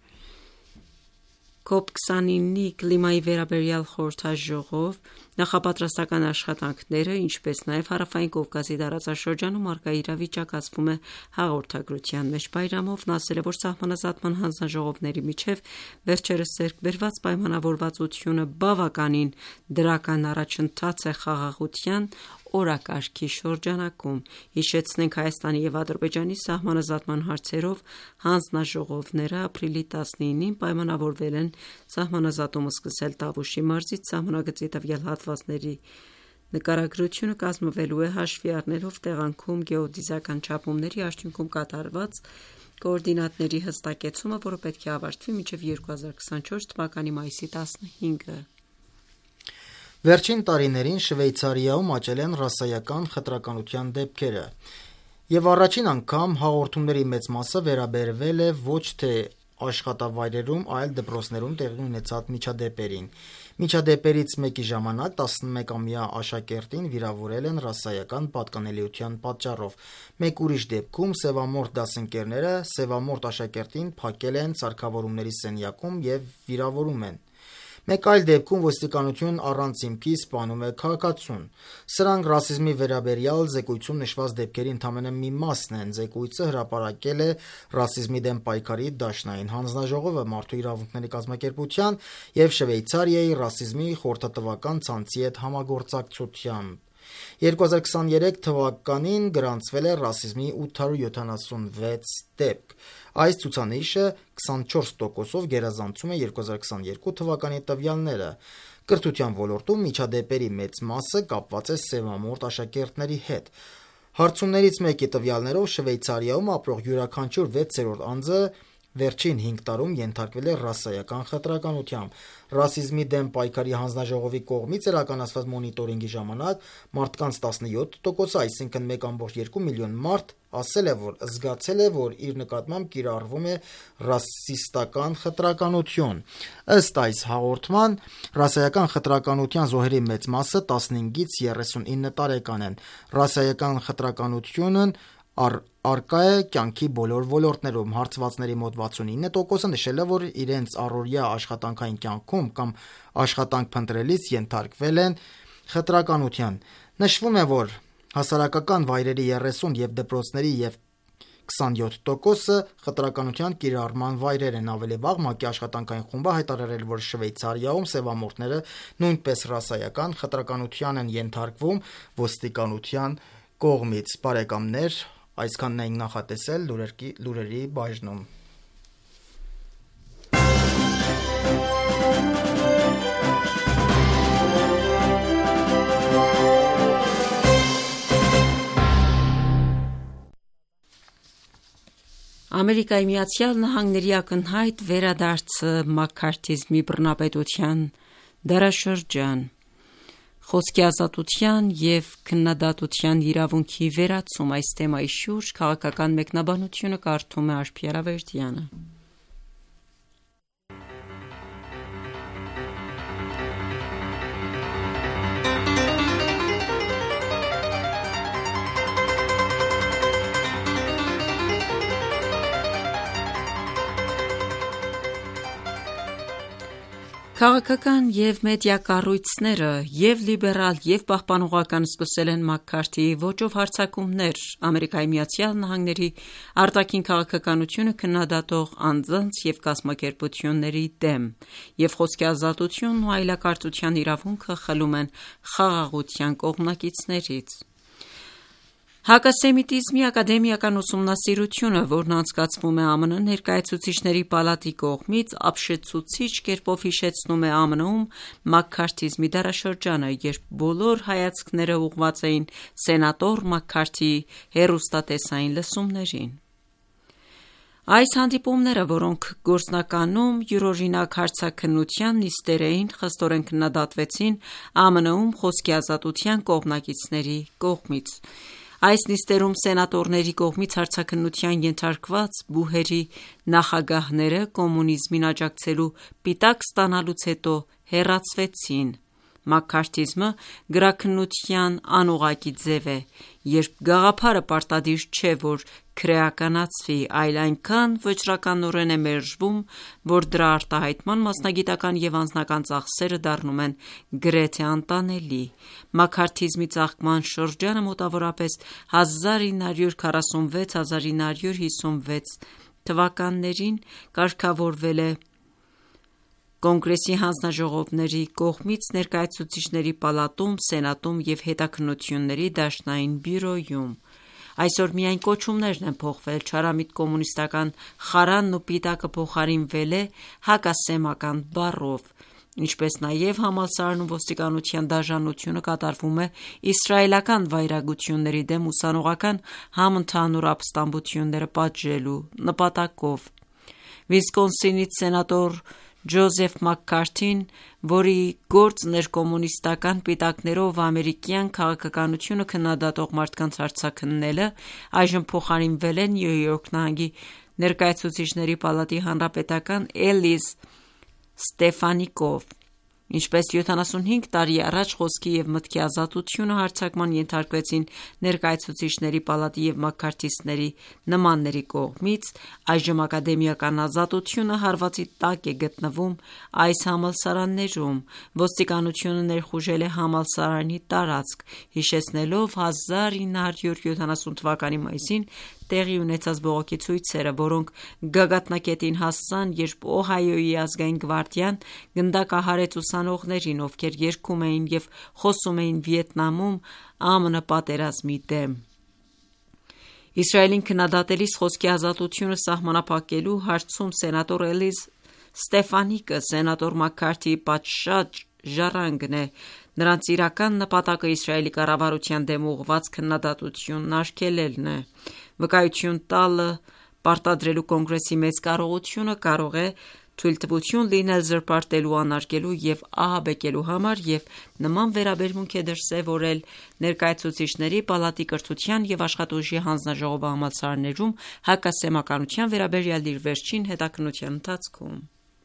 COP29-ի կլիմայի վերաբերյալ խորհրդաժողով, նախապատրաստական աշխատանքները, ինչպես նաև Հարավային Կովկասի տարածաշրջանում առկա իրավիճակը, ասվում է հաղորդագրության մեջ։ Բայրամովն ասել է, որ սահմանազատման հանձնաժողովների միջև վերջերս ձեռք բերված պայմանավորվածությունը բավականին դրական առաջընթաց է խաղաղության օրակարգի շրջանակում։ Հիշեցնենք, Հայաստանի և Ադրբեջանի սահմանազատման հարցերով հանձնաժողովները ապրիլի 19-ին պայմանավորվել են սահմանազատումը սկսել Տավուշի մարզից սահմանագծի տվյալ հատվածների նկարագրությունը կազմվելու է հաշվի առնելով տեղանքում գեոդեզիական չափումների արդյունքում կատարված Կոորդինատների հստակեցումը, որը պետք է ավարտվի մինչև 2024 թվականի մայիսի 15-ը։ Վերջին տարիներին Շվեյցարիայում աճել են ռասայական խտրականության դեպքերը, եւ առաջին անգամ հաղորդումների մեծ մասը վերաբերվել է ոչ թե աշխատավայրերում, այլ դպրոցներում տեղի ունեցած միջադեպերին։ Միջադեպերից մեկի ժամանակ 11-ամյա աշակերտին վիրավորել են ռասայական պատկանելիության պատճառով։ Մեկ ուրիշ դեպքում սևամորթ դասընկերները սևամորթ աշակերտին փակել են սարքավորումների սենյակում եւ վիրավորում են։ Մեկ այլ դեպքում ոստիկանությունն առանց հիմքի սպանում է քաղաքացուն։ Սրանք ռասիզմի վերաբերյալ զեկույցում նշված դեպքերի ընդամենը մի մասն են։ Զեկույցը հրապարակել է ռասիզմի դեմ պայքարի դաշնային հանձնաժողովը, Մարդու իրավունքների կազմակերպության եւ Շվեյցարիայի ռասիզմի խորհրդատվական ցանցի հետ համագործակցությամբ։ 2023 թվականին գրանցվել է ռասիզմի 876 դեպք։ Այս ցուցանիշը 24%-ով գերազանցում է 2022 թվականի տվյալները։ Կրթության ոլորտում միջադեպերի մեծ մասը կապված է սևամորթ աշակերտների հետ։ Հարցումներից մեկի տվյալներով Շվեյցարիայում ապրող յուրաքանչյուր 6-րդ անձը վերջին 5 տարում ենթարկվել է ռասայական խտրականության։ Ռասիզմի դեմ պայքարի հանձնաժողովի կողմից իրականացված մոնիտորինգի ժամանակ մարդկանց 17%, այսինքն 1.2 միլիոն մարդ, ասել է, որ զգացել է, որ իր նկատմամբ կիրառվում է ռասիստական խտրականություն։ Ըստ այս հաղորդման, ռասայական խտրականության զոհերի մեծ մասը 15-ից 39 տարեկան են։ Ռասայական խտրականությունն արկա է կյանքի բոլոր ոլորտներում։ Հարցվածների մոտ 69%-ը նշել է, որ իրենց առօրյա աշխատանքային կյանքում կամ աշխատանք փնտրելիս ենթարկվել են խտրականության։ Նշվում է, որ հասարակական վայրերի 30 եւ դպրոցների եւ 27%-ը խտրականության կիրառման վայրեր են։ Ավելի վաղ ՄԱԿ-ի աշխատանքային խումբը հայտարարել, որ Շվեյցարիայում սևամորթները նույնպես ռասայական խտրականության են ենթարկվում ոստիկանության կողմից։ Բարեկամներ, այսքանն ենք նախատեսել լուրերի բաժնում։ Ամերիկայի Միացյալ Նահանգների ակնհայտ վերադարձը մաքքարթիզմի բռնապետության դարաշրջան, խոսքի ազատության և քննադատության իրավունքի վերացում, այս թեմայի շուրջ քաղաքական մեկնաբանությունը կարդում է Արփի Արավերդյանը։ Քաղաքական և մեդիա կառույցները և լիբերալ և պահպանողական սկսել են Մաքքարթիի ոճով հարձակումներ Ամերիկայի Միացյալ Նահանգների արտաքին քաղաքականությունը քննադատող անձանց և կազմակերպությունների դեմ և խոսքի ազատությունն ու այլակարծության իրավունքը խլում են խաղաղության կողմնակիցներից։ Հակասեմիտիզմի ակադեմիական ուսումնասիրությունը, որն անցկացվում է ԱՄՆ ներկայացուցիչների պալատի կողմից, ապշեցուցիչ կերպով հիշեցնում է ԱՄՆ-ում մաքքարթիզմի դարաշրջանը, երբ բոլոր հայացքները ուղղված էին սենատոր Մաքքարթիի հեռուստատեսային լսումներին։ Այս հանդիպումները, որոնք գործնականում յուրօրինակ հարցաքննության նիստեր էին, խստորեն քննադատվեցին ԱՄՆ-ում խոսքի ազատության կողմնակիցների կողմից։ Այս նիստերում սենատորների կողմից հարցաքննության ենթարկված բուհերի նախագահները կոմունիզմին աջակցելու պիտակ ստանալուց հետո հեռացվեցին։ Մաքքարթիզմը գրաքննության անուղղակի ձև է, երբ գաղափարը պարտադիր չէ, որ քրեականացվի, այլ այնքան վճռականորեն է մերժվում, որ դրա արտահայտման մասնագիտական և անձնական ծախսերը դառնում են գրեթե անտանելի։ Մաքքարթիզմի ծաղկման շրջանը մոտավորապես 1946-1956 թվականներին կարգավորվել է Կոնգրեսի հանձնաժողովների կողմից ներկայացուցիչների պալատում, սենատում և հետաքննությունների դաշնային բյուրոյում։ Այսօր միայն կոչումներն են փոխվել, չարամիտ կոմունիստական խարանն ու պիտակը փոխարինվել է հակասեմական բառով։ ինչպես նաև համալսարանում ոստիկանության դաժանությունը կատարվում է իսրայելական վայրագությունների դեմ ուսանողական համընդհանուր ապստամբությունները պատժելու նպատակով։ Վիսկոնսինից սենատոր Ջոզեֆ Մաքքարթին, որի գործն էր կոմունիստական պիտակներով ամերիկյան քաղաքականությունը քննադատող մարդկանց արձագաննելը, այժմ փոխարինվել է Նյու Յորք նահանգի ներկայացուցիչների պալատի հանրապետական Էլիզ Ստեֆանիկով։ Ինչպես 75 տարի առաջ խոսքի և մտքի ազատությունը հարձակման ենթարկվեցին ներկայացուցիչների պալատի և մաքքարթիստների նմանների կողմից, այժմ ակադեմիական ազատությունը հարվածի տակ է գտնվում այս համալսարաններում։ Ոստիկանությունը ներխուժել է համալսարանի տարածք, հիշեցնելով 1970 թվականի մայիսին տեղի ունեցած բողոքի ցույցերը, որոնք գագաթնակետին հասան, երբ Օհայոյի ազգային գվարդիան գնդակահարեց ուսանողներին, ովքեր երգում էին և խոսում էին Վիետնամում ԱՄՆ պատերազմի դեմ։ Իսրայելին քննադատելիս խոսքի ազատությունը սահմանափակելու հարցում սենատոր Էլիզ Ստեֆանիկը սենատոր Մաքքարթիի պատշաճ ժառանգն է։ Նրանց իրական նպատակը Իսրայելի կառավարության դեմ ուղղված քննադատությունն արգելելն է։ Վկայություն տալը պարտադրելու կոնգրեսի մեծ կարողությունը կարող է թույլտվություն լինել զրպարտելու, անարգելու և ահաբեկելու համար, և նման վերաբերմունք է դրսևորել ներկայացուցիչների պալատի կրթության և աշխատուժի հանձնաժողովը համալսարաններում հակասեմականության վերաբերյալ իր վերջին հետաքննության ընթացքում։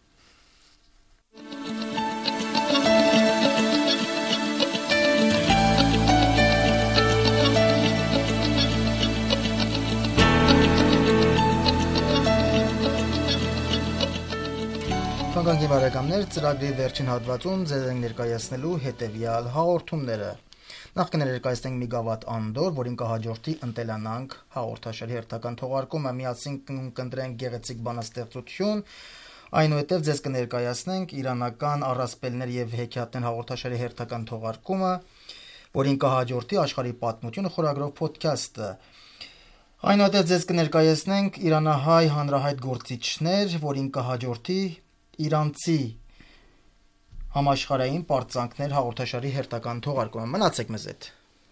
Թանկագին բարեկամներ, ծրագրի վերջին հատվածում ձեզ ենք ներկայացնելու հետևյալ հաղորդումները։ Նախ կներկայացնենք մի գավաթ անդոր, որին կհաջորդի «Ընտելանանք» հաղորդաշարի հերթական թողարկումը, միասին կընտրենք գեղեցիկ բանաստեղծություն, այնուհետև ձեզ կներկայացնենք իրանական առասպելներ և հեքիաթներ հաղորդաշարի հերթական թողարկումը, որին կհաջորդի աշխարհի պատմությունը խորագրով փոդքասթը։ Այնուհետև ձեզ կներկայացնենք իրանահայ հանրահայտ գործիչներ, որին կհաջորդի իրանցի համաշխարհային պարծանքներ հաղորդաշարի հերթական թողարկումը։ Մնացեք մեզ հետ։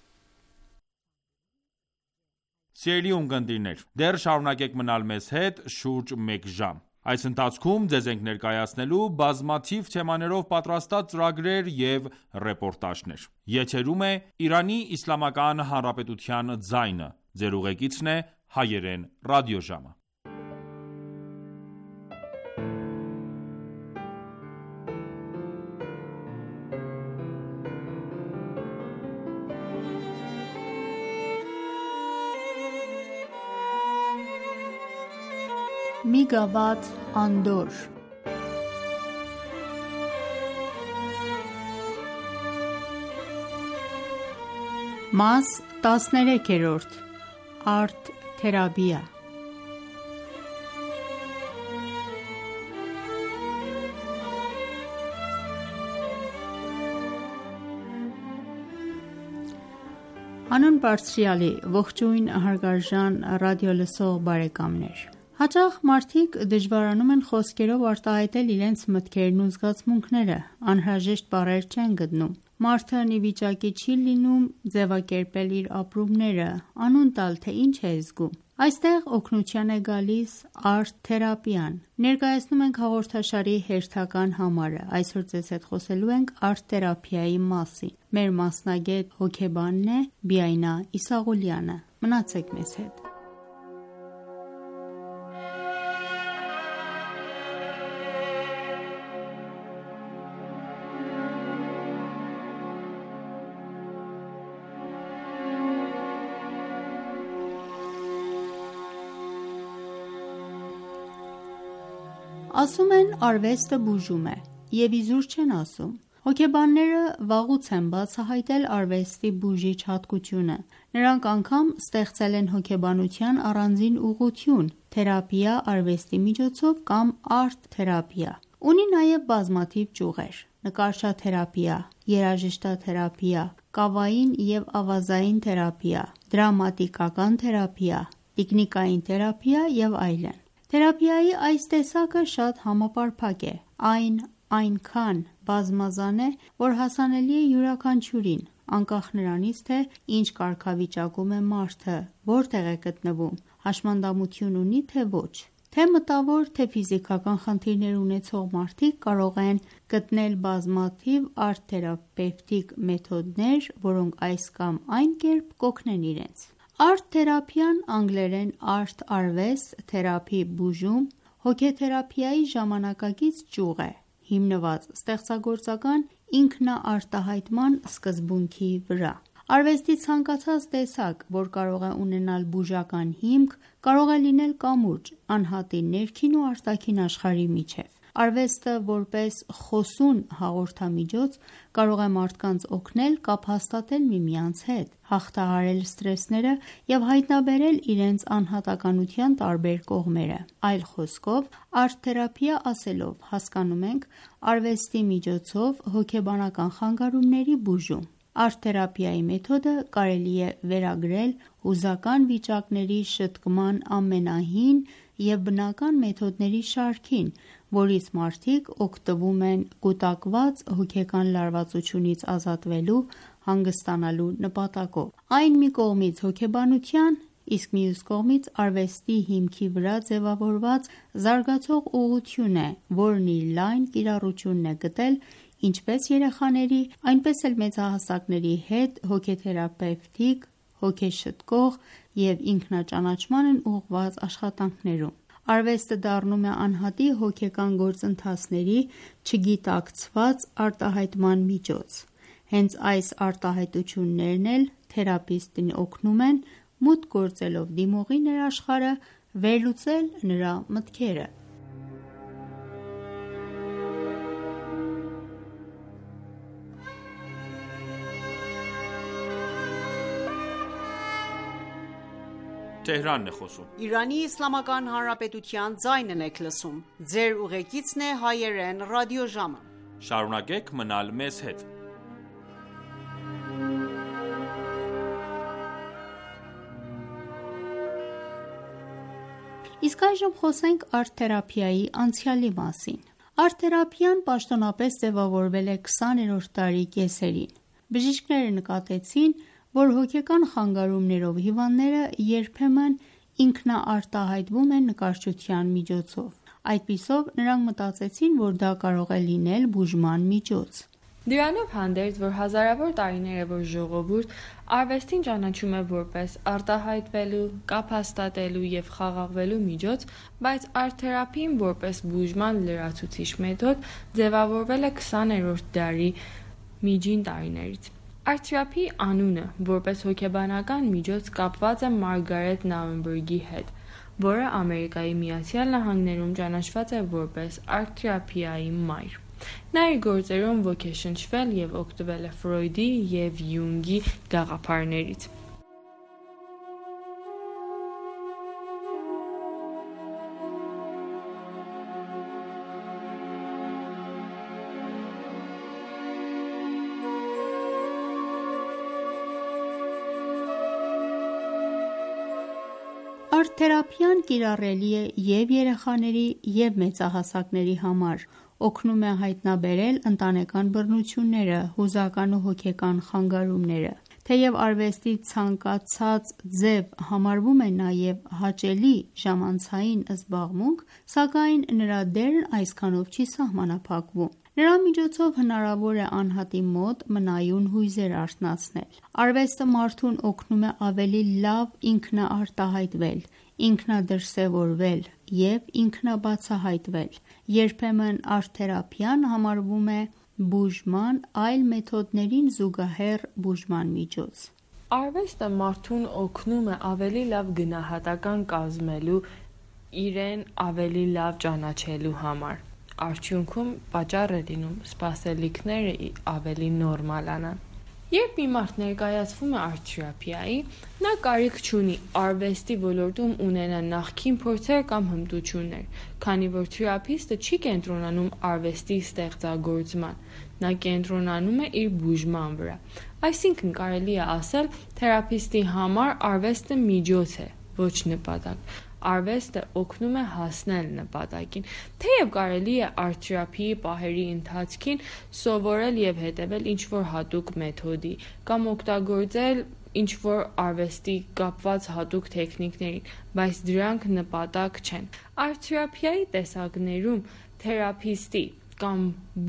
Սիրելի ունկնդիրներ, դեռ շարունակեք մնալ մեզ հետ շուրջ 1 ժամ։ Այս ընթացքում ձեզ ենք ներկայացնելու բազմաթիվ թեմաներով պատրաստած ծրագրեր և ռեպորտաժներ։ Եթերում է Իրանի Իսլամական Հանրապետության ձայնը։ Ձեր ուղեկիցն է Հայերեն ռադիոժամը։ Մի գավաթ անդոր։ Մաս 13-րդ Արտ թերապիա։ Անուն Բարձրյալի, ողջույն հարգարժան ռադիոլսող բարեկամներ։ Հաճախ մարդիկ դժվարանում են խոսքերով արտահայտել իրենց մտքերն ու զգացմունքները, անհրաժեշտ բառեր չեն գտնում։ Մարդն ի վիճակի չի լինում ձևակերպել իր ապրումները, անուն տալ, թե ինչ է զգում։ Այստեղ օգնության է գալիս արտ թերապիան։ Ներկայացնում ենք հաղորդաշարի հերթական համարը։ Այսօր ձեզ հետ խոսելու ենք արտ թերապիայի մասին։ Մեր մասնագետ հոգեբանն է Բիայնա Իսաղոլյանը։ Մնացեք մեզ հետ։ Ասում են արվեստը բուժում է, և իզուր չեն ասում։ Հոգեբանները վաղուց են բացահայտել արվեստի բուժիչ հատկությունը։ Նրանք անգամ ստեղծել են հոգեբանության առանձին ուղղություն՝ թերապիա արվեստի միջոցով կամ արտ թերապիա։ Ունի նաև բազմաթիվ ճյուղեր՝ նկարչաթերապիա, երաժշտաթերապիա, կավային և ավազային թերապիա, դրամատիկական թերապիա, տիկնիկային թերապիա և այլն։ Թերապիայի այս տեսակը շատ համապարփակ է։ Այն այնքան բազմազան է, որ հասանելի է յուրաքանչյուրին, անկախ նրանից, թե ինչ կարգավիճակում է մարդը, որտեղ է գտնվում, հաշմանդամություն ունի, թե ոչ։ Թե մտավոր, թե ֆիզիկական խնդիրներ ունեցող մարդիկ կարող են գտնել բազմաթիվ արտ-թերապևտիկ մեթոդներ, որոնք այս կամ այն կերպ կօգնեն իրենց։ Արտ-թերապիան անգլերեն art արվեստ, թերապի բուժում, հոգեթերապիայի ժամանակակից ճյուղ է, հիմնված ստեղծագործական ինքնաարտահայտման սկզբունքի վրա։ Արվեստի ցանկացած տեսակ, որ կարող է ունենալ բուժական հիմք, կարող է լինել կամուրջ, անհատի ներքին ու արտաքին աշխարհի միջև։ Արվեստը որպես խոսուն հաղորդամիջոց կարող է մարդկանց օգնել կապ հաստատել միմյանց հետ, հաղթահարել սթրեսները եւ հայտնաբերել իրենց անհատականության տարբեր կողմերը։ Այլ խոսքով, արտ-թերապիա ասելով հասկանում ենք արվեստի միջոցով հոգեբանական խանգարումների բուժում։ Արտ-թերապիայի մեթոդը կարելի է վերագրել հուզական վիճակների շտկման ամենահին և բնական մեթոդների շարքին, որից մարդիկ օգտվում են կուտակված հոգեկան լարվածությունից ազատվելու, հանգստանալու նպատակով։ Այն մի կողմից հոգեբանության, իսկ մյուս կողմից արվեստի հիմքի վրա ձևավորված զարգացող ուղղություն է, որն իր լայն կիրառությունն է գտել ինչպես երեխաների, այնպես էլ մեծահասակների հետ հոգեթերապևտիկ, հոգեշտկող և ինքնաճանաչմանն ուղղված աշխատանքներում։ Արվեստը դառնում է անհատի հոգեկան գործընթացների չգիտակցված արտահայտման միջոց։ Հենց այս արտահայտություններն էլ թերապիստին օգնում են մուտք գործելով դիմողի ներաշխարհը վերլուծել նրա մտքերը։ Տեհրանն է խոսում։ Իրանի Իսլամական Հանրապետության ձայնն եք լսում։ Ձեր ուղեկիցն է հայերեն ռադիոժամը։ Շարունակեք մնալ մեզ հետ։ Իսկ այժմ խոսենք արտ-թերապիայի անցյալի մասին։ Արտ-թերապիան պաշտոնապես ձևավորվել է 20-րդ դարի կեսերին։ Բժիշկները նկատեցին, որ հոգեկան խանգարումներով հիվանդները երբեմն ինքնաարտահայտվում են նկարչության միջոցով։ Այդպիսով նրանք մտածեցին, որ դա կարող է լինել բուժման միջոց։ Դրանով հանդերձ, որ հազարավոր տարիներ է, որ ժողովուրդ արվեստին ճանաչում է որպես արտահայտվելու, կապ հաստատելու եւ խաղաղվելու միջոց, բայց արտ-թերապիան որպես բուժման լրացուցիչ մեթոդ ձևավորվել է 20-րդ դարի միջին տարիներից։ Արտ-թերապիի անունը որպես հոգեբանական միջոց կապված է Մարգարետ Նաունբերգի հետ, որը Ամերիկայի Միացյալ Նահանգներում ճանաչված է որպես արտ-թերապիայի մայր։ Նա իր գործերում ոգեշնչվել և օգտվել է Ֆրոյդի և Յունգի գաղափարներից։ Արտ-թերապիան կիրառելի է և երեխաների, և մեծահասակների համար, օգնում է հայտնաբերել ընտանեկան բռնությունները, հուզական ու հոգեկան խանգարումները։ Թեև արվեստի ցանկացած ձև համարվում է նաև հաճելի ժամանցային զբաղմունք, սակայն նրա դերն այսքանով չի սահմանափակվում։ Նրա միջոցով հնարավոր է անհատի մոտ մնայուն հույզեր արթնացնել։ Արվեստը մարդուն օգնում է ավելի լավ ինքնաարտահայտվել, ինքնադրսևորվել և ինքնաբացահայտվել։ Երբեմն արտ-թերապիան համարվում է բուժման այլ մեթոդներին զուգահեռ բուժման միջոց։ Արվեստը մարդուն օգնում է ավելի լավ գնահատական կազմելու, իրեն ավելի լավ ճանաչելու համար։ Արդյունքում պատճառ է լինում սպասելիքները ավելի նորմալանան։ Երբ մի մարդ ներկայացվում է արտ-թերապիայի, նա կարիք չունի արվեստի ոլորտում ունենա նախկին փորձեր կամ հմտություններ, քանի որ թերապիստը չի կենտրոնանում արվեստի ստեղծագործման, նա կենտրոնանում է իր բուժման վրա։ Այսինքն կարելի է ասել, թերապիստի համար արվեստը միջոց է, ոչ նպատակ։ արվեստը օգնում է հասնել նպատակին։ Թեև կարելի է արտ-թերապիի պահերի ընթացքին սովորել եւ հետևել ինչ-որ հատուկ մեթոդի կամ օգտագործել ինչ-որ արվեստի կապված հատուկ տեխնիկներին, բայց դրանք նպատակ չեն։ Արտ-թերապիայի տեսակներում թերապիստի կամ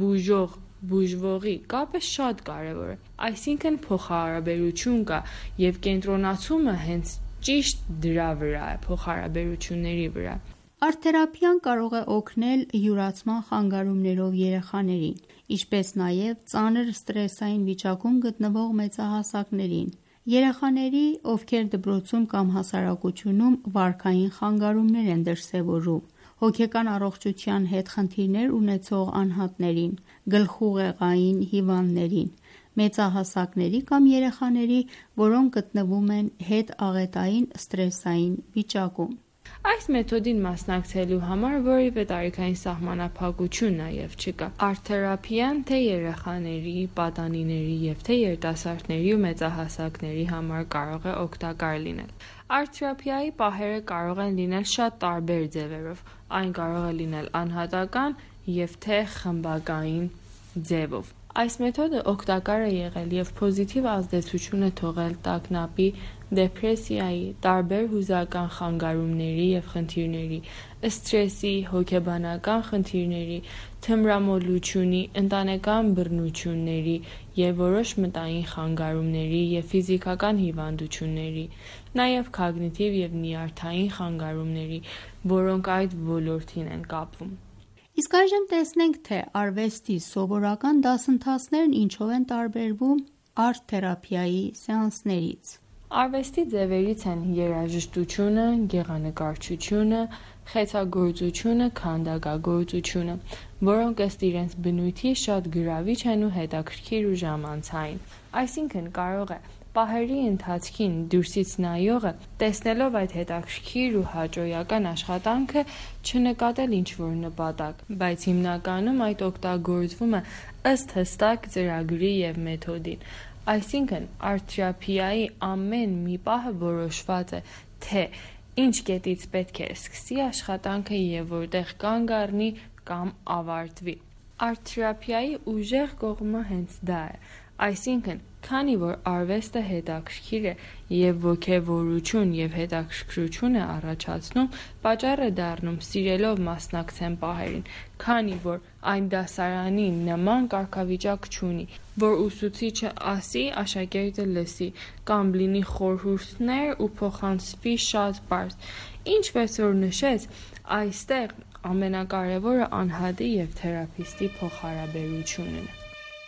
բուժվողի կապը շատ կարևոր է, այսինքն փոխհարաբերություն կա եւ կենտրոնացումը հենց ճիշտ դրա վրա է, փոխհարաբերությունների վրա։ Արտ-թերապիան կարող է օգնել յուրացման խանգարումներով երեխաներին, ինչպես նաև ծանր ստրեսային վիճակում գտնվող մեծահասակներին, երեխաների, ովքեր դպրոցում կամ հասարակությունում վարքային խանգարումներ են դրսևորում, հոգեկան առողջության հետ խնդիրներ ունեցող անհատներին, գլխուղեղային հիվանդներին, մեծահասակների կամ երեխաների, որոնք գտնվում են հետաղետային ստրեսային վիճակում։ Այս մեթոդին մասնակցելու համար որևէ տարիքային սահմանափակություն նաև չկա։ Արտ-թերապիան թե երեխաների, պատանիների եւ թե երիտասարդների ու մեծահասակների համար կարող է օգտակար լինել։ Արտ-թերապիայի պահերը կարող են լինել շատ տարբեր ձևերով։ Այն կարող է լինել անհատական եւ թե խմբակային ձևով։ Այս մեթոդը օգտակար է եղել եւ պոզիտիվ ազդեցություն է թողել տագնապի, դեպրեսիայի, տարբեր հուզական խանգարումների եւ խնդիրների, սթրեսի, հոգեբանական խնդիրների, թմրամոլությունի, ընտանեկան բռնությունների եւ որոշ մտային խանգարումների եւ ֆիզիկական հիվանդությունների, նաեւ կոգնիտիվ եւ նյարդային խանգարումների, որոնք այդ ոլորտին են կապվում։ Իսկ այժմ տեսնենք, թե արվեստի սովորական դասընթացներն ինչով են տարբերվում արտ-թերապիայի սեանսներից։ Արվեստի ձևերից են երաժշտությունը, գեղանկարչությունը, խեցագործությունը, քանդակագործությունը, որոնք ըստ իրենց բնույթի շատ գրավիչ են ու հետաքրքիր ու ժամանցային։ Այսինքն կարող է պահերի ընթացքին դուրսից նայողը, տեսնելով այդ հետաքրքիր ու հաճոյական աշխատանքը, չնկատել ինչ-որ նպատակ, բայց հիմնականում այդ օգտագործվում է ըստ հստակ ծրագրի եւ մեթոդին։ Այսինքն արտ-թերապիայի ամեն մի պահը որոշված է, թե ինչ կետից պետք է սկսի աշխատանքը եւ որտեղ կանգ առնի կամ ավարտվի։ Արտ-թերապիայի ուժեղ կողմը հենց դա է։ Այսինքն, քանի որ արվեստը հետաքրքիր է եւ ոգևորություն եւ հետաքրքրություն է առաջացնում, պատճառ է դառնում սիրելով մասնակցեն պահերին, քանի որ այն դասարանի նման կարգավիճակ չունի, որ ուսուցիչը ասի, աշակերտը լսի, կամ լինի խորհուրդներ ու փոխանցվի շատ պարզ։ Ինչպես որ նշեց, այստեղ ամենակարևորը անհատի եւ թերապիստի փոխհարաբերությունն է։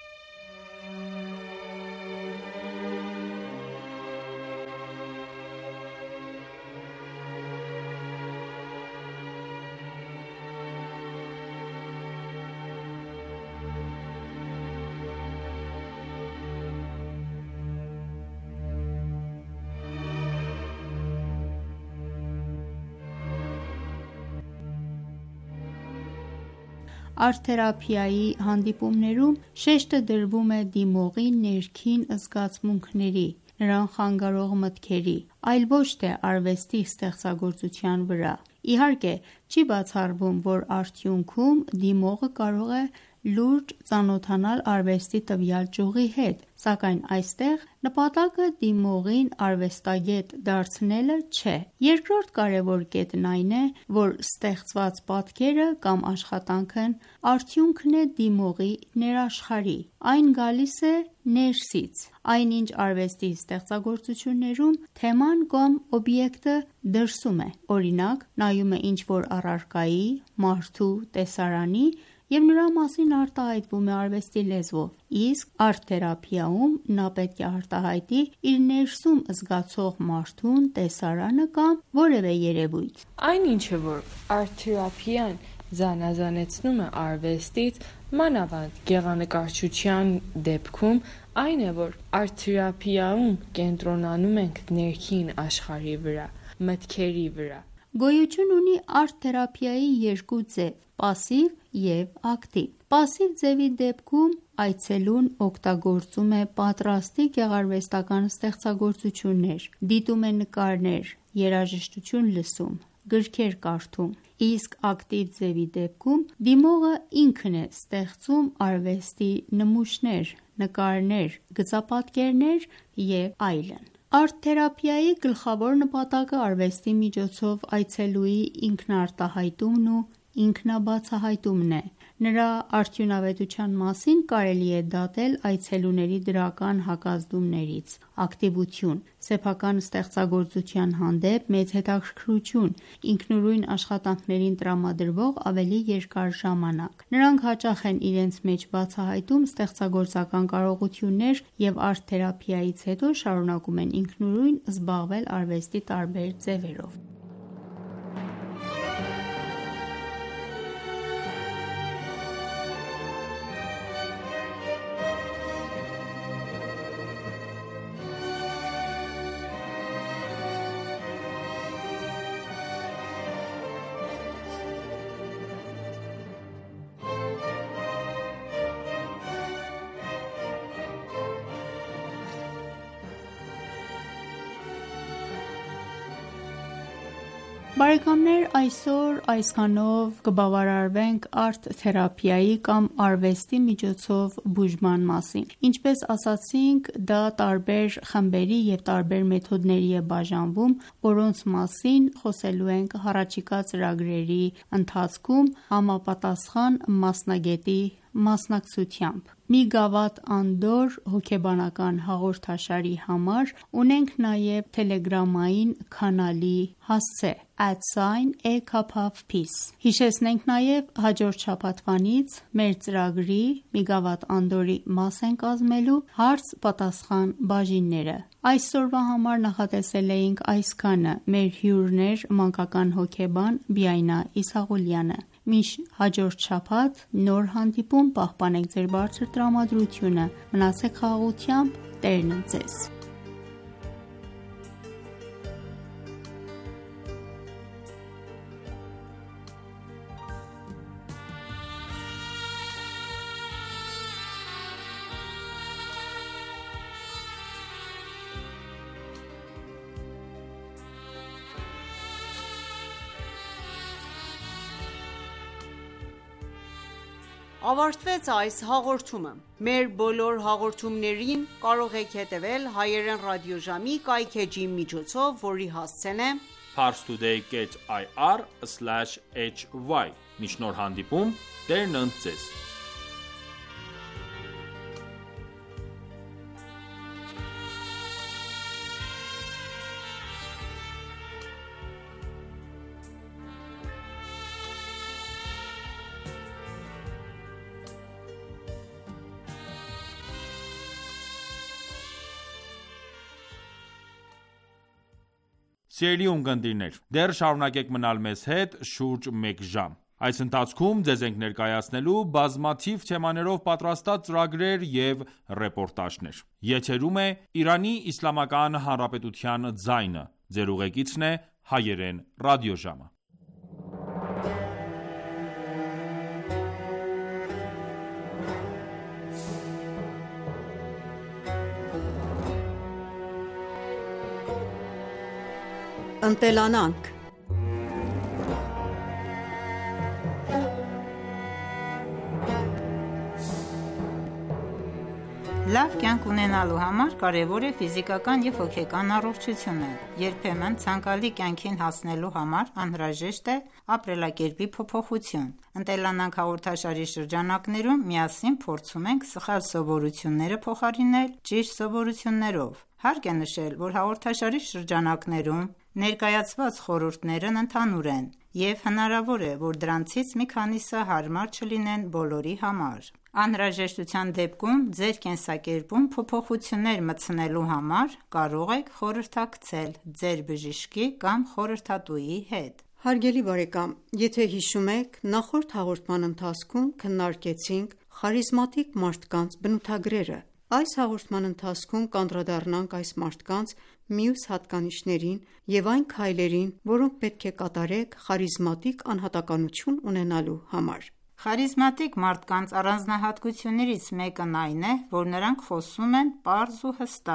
Արտ-թերապիայի հանդիպումներում շեշտը դրվում է դիմողի ներքին զգացմունքների, նրան խանգարող մտքերի, այլ ոչ թե արվեստի ստեղծագործության վրա։ Իհարկե, չի բացառվում, որ արդյունքում դիմողը կարող է լուրջ ծանոթանալ արվեստի տվյալ ճյուղի հետ, սակայն այստեղ նպատակը դիմողին արվեստագետ դարձնելը չէ։ Երկրորդ կարևոր կետն այն է, որ ստեղծված պատկերը կամ աշխատանքն արդյունքն է դիմողի ներաշխարհի։ Այն գալիս է ներսից։ Այնինչ արվեստի ստեղծագործություններում թեման կամ օբյեկտը դրսում է։ Օրինակ, նայում է ինչ-որ առարկայի, մարդու, տեսարանի և նրա մասին արտահայտվում է արվեստի լեզվով, իսկ արտ-թերապիայում նա պետք է արտահայտի իր ներսում զգացող մարդուն, տեսարանը կամ որևէ երևույթ։ Այն ինչը որ արտ-թերապիան զանազանեցնում է արվեստից, մանավանդ գեղանկարչության դեպքում, այն է, որ արտ-թերապիայում կենտրոնանում ենք ներքին աշխարհի վրա, մտքերի վրա։ Գոյություն ունի արտ-թերապիայի երկու ձև՝ պասիվ և ակտիվ։ Պասիվ ձևի դեպքում այցելուն օգտագործում է պատրաստի գեղարվեստական ստեղծագործություններ, դիտում է նկարներ, երաժշտություն լսում, գրքեր կարդում, իսկ ակտիվ ձևի դեպքում դիմողը ինքն է ստեղծում արվեստի նմուշներ, նկարներ, գծապատկերներ և այլն։ Արտ-թերապիայի գլխավոր նպատակը արվեստի միջոցով այցելուի ինքնարտահայտումն ու ինքնաբացահայտումն է։ Նրա արդյունավետության մասին կարելի է դատել այցելուների դրական հակազդումներից՝ ակտիվություն, սեփական ստեղծագործության հանդեպ մեծ հետաքրքրություն, ինքնուրույն աշխատանքներին տրամադրվող ավելի երկար ժամանակ։ Նրանք հաճախ են իրենց մեջ բացահայտում ստեղծագործական կարողություններ և արտ-թերապիայից հետո շարունակում են ինքնուրույն զբաղվել արվեստի տարբեր ձևերով։ Բարեկամներ, այսօր այսքանով կբավարարվենք արտ-թերապիայի կամ արվեստի միջոցով բուժման մասին։ Ինչպես ասացինք, դա տարբեր խմբերի և տարբեր մեթոդների է բաժանվում, որոնց մասին խոսելու ենք հառաջիկա ծրագրերի ընթացքում համապատասխան մասնագետի մասնակցությամբ։ Մի գավաթ անդորր հոգեբանական հաղորդաշարի համար ունենք նաև թելեգրամային քանալի հասցե @a-cup-of-peace։ Հիշեցնենք նաև հաջորդ շաբաթվանից մեր ծրագրի մի գավաթ անդորրի մաս են կազմելու հարց-պատասխան բաժինները։ Այսօրվա համար նախատեսել էինք այսքանը։ Մեր հյուրն էր մանկական հոգեբան Բիայնա Իսաղոլյանը։ Մինչ հաջորդ շաբաթ նոր հանդիպում, պահպանեք ձեր բարձր տրամադրությունը, մնացեք խաղաղությամբ, Տերն ընդ ձեզ։ Ավարտվեց այս հաղորդումը։ Մեր բոլոր հաղորդումներին կարող եք հետևել հայերեն ռադիոժամի կայքէջի միջոցով, որի հասցեն է parstoday.ir/hy։ Մինչ նոր հանդիպում, Տերն ընդ ձեզ։ Սիրելի ունկնդիրներ, դեռ շարունակեք մնալ մեզ հետ շուրջ մեկ ժամ։ Այս ընթացքում ձեզ ենք ներկայացնելու բազմաթիվ թեմաներով պատրաստած ծրագրեր և ռեպորտաժներ։ Եթերում է Իրանի Իսլամական Հանրապետության ձայնը։ Ձեր ուղեկիցն է հայերեն ռադիոժամը։ Ընտելանանք։ Լավ կյանք ունենալու համար կարևոր է ֆիզիկական և հոգեկան առողջությունը։ Երբեմն ցանկալի կյանքին հասնելու համար անհրաժեշտ է ապրելակերպի փոփոխություն։ Ընտելանանք հաղորդաշարի շրջանակներում միասին փորձում ենք սխալ սովորությունները փոխարինել ճիշտ սովորություններով։ Հարկ է նշել, որ հաղորդաշարի շրջանակներում ներկայացված խորհուրդներն ընդհանուր են, և հնարավոր է, որ դրանցից մի քանիսը հարմար չլինեն բոլորի համար։ Անհրաժեշտության դեպքում ձեր կենսակերպում փոփոխություններ մտցնելու համար կարող եք խորհրդակցել ձեր բժշկի կամ խորհրդատուի հետ։ Հարգելի բարեկամ, եթե հիշում եք, նախորդ հաղորդման ընթացքում քննարկեցինք խարիզմատիկ մարդկանց բնութագրերը։ Այս հաղորդման ընթացքում կանդրադառնանք այս մարդկանց մյուս հատկանիշներին և այն քայլերին, որոնք պետք է կատարեք խարիզմատիկ անհատականություն ունենալու համար։ Խարիզմատիկ մարդկանց առանձնահատկություններից մեկն այն է, որ նրանք խոսում են պարզ ու հստակ,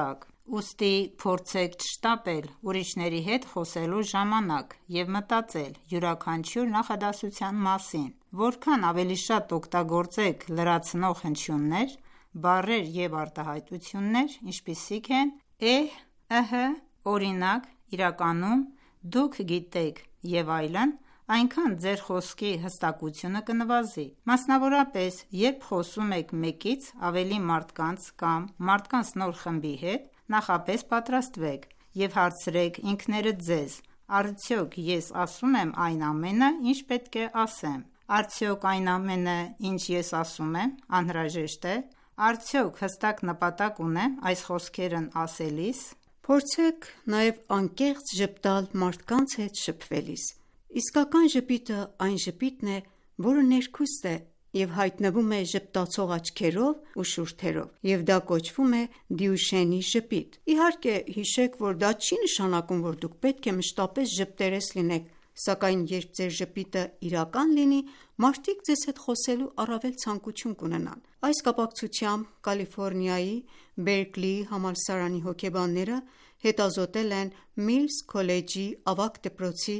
Ուստի փորձեք չշտապել ուրիշների հետ խոսելու ժամանակ և մտածել յուրաքանչյուր նախադասության մասին։ Որքան ավելի շատ օգտագործեք լրացնող հնչյուններ, բառեր և արտահայտություններ, ինչպիսիք են ըհը, օրինակ, իրականում, դուք գիտեք և այլն, այնքան ձեր խոսքի հստակությունը կնվազի։ Մասնավորապես, երբ խոսում եք մեկից ավելի մարդկանց կամ մարդկանց նոր խմբի հետ, նախապես պատրաստվեք և հարցրեք ինքներդ ձեզ. արդյոք ես ասում եմ այն ամենը, ինչ պետք է ասեմ: Արդյոք այն ամենը, ինչ ես ասում եմ, անհրաժեշտ է: Արդյոք հստակ նպատակ ունեմ այս խոսքերն ասելիս: Փորձեք նաև անկեղծ ժպտալ մարդկանց հետ շփվելիս: Իսկական ժպիտը այն ժպիտն է, որը ներքուստ է և հայտնվում է ժպտացող աչքերով ու շուրթերով, և դա կոչվում է Դյուշենի ժպիտ: Իհարկե, հիշեք, որ դա չի նշանակում, որ դուք պետք է մշտապես ժպտերես լինեք, սակայն երբ ձեր ժպիտը իրական լինի, մարդիկ ձեզ հետ խոսելու առավել ցանկություն կունենան: Այս կապակցությամբ Կալիֆորնիայի Բերկլիի համալսարանի հոգեբանները հետազոտել են Միլս քոլեջի ավագ դպրոցի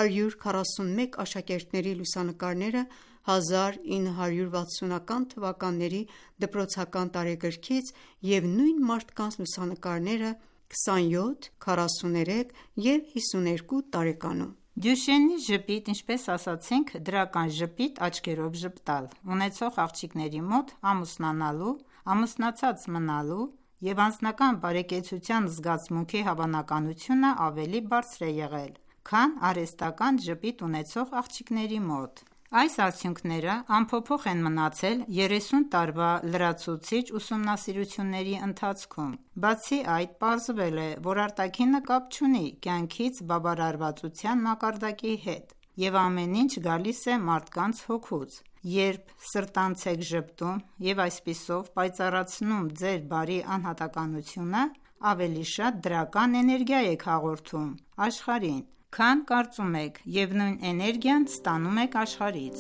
141 աշակերտների լուսանկարները 1960-ական թվականների դպրոցական տարեգրքից և նույն մարդկանց լուսանկարները 27, 43 և 52 տարեկանում: Դյուշենի ժպիտ, ինչպես ասացինք, դրական ժպիտ աչքերով ժպտալ, ունեցող աղջիկների մոտ ամուսնանալու, ամուսնացած մնալու և անձնական բարեկեցության զգացմունքի հավանականությունը ավելի բարձր է եղել, քան արհեստական ժպիտ ունեցող աղջիկների մոտ: Այս արդյունքները անփոփոխ են մնացել 30 տարվա լրացուցիչ ուսումնասիրությունների ընթացքում: Բացի այդ, պարզվել է, որ արտաքինը կապ չունի կյանքից բավարարվածության մակարդակի հետ, և ամեն ինչ գալիս է մարդկանց հոգուց: Երբ սրտանց եք ժպտում և այսպիսով պայծառացնում ձեր բարի անհատականությունը, ավելի շատ դրական էներգիա եք հաղորդում աշխարհին, քան կարծում եք և նույն էներգիան ստանում եք աշխարհից: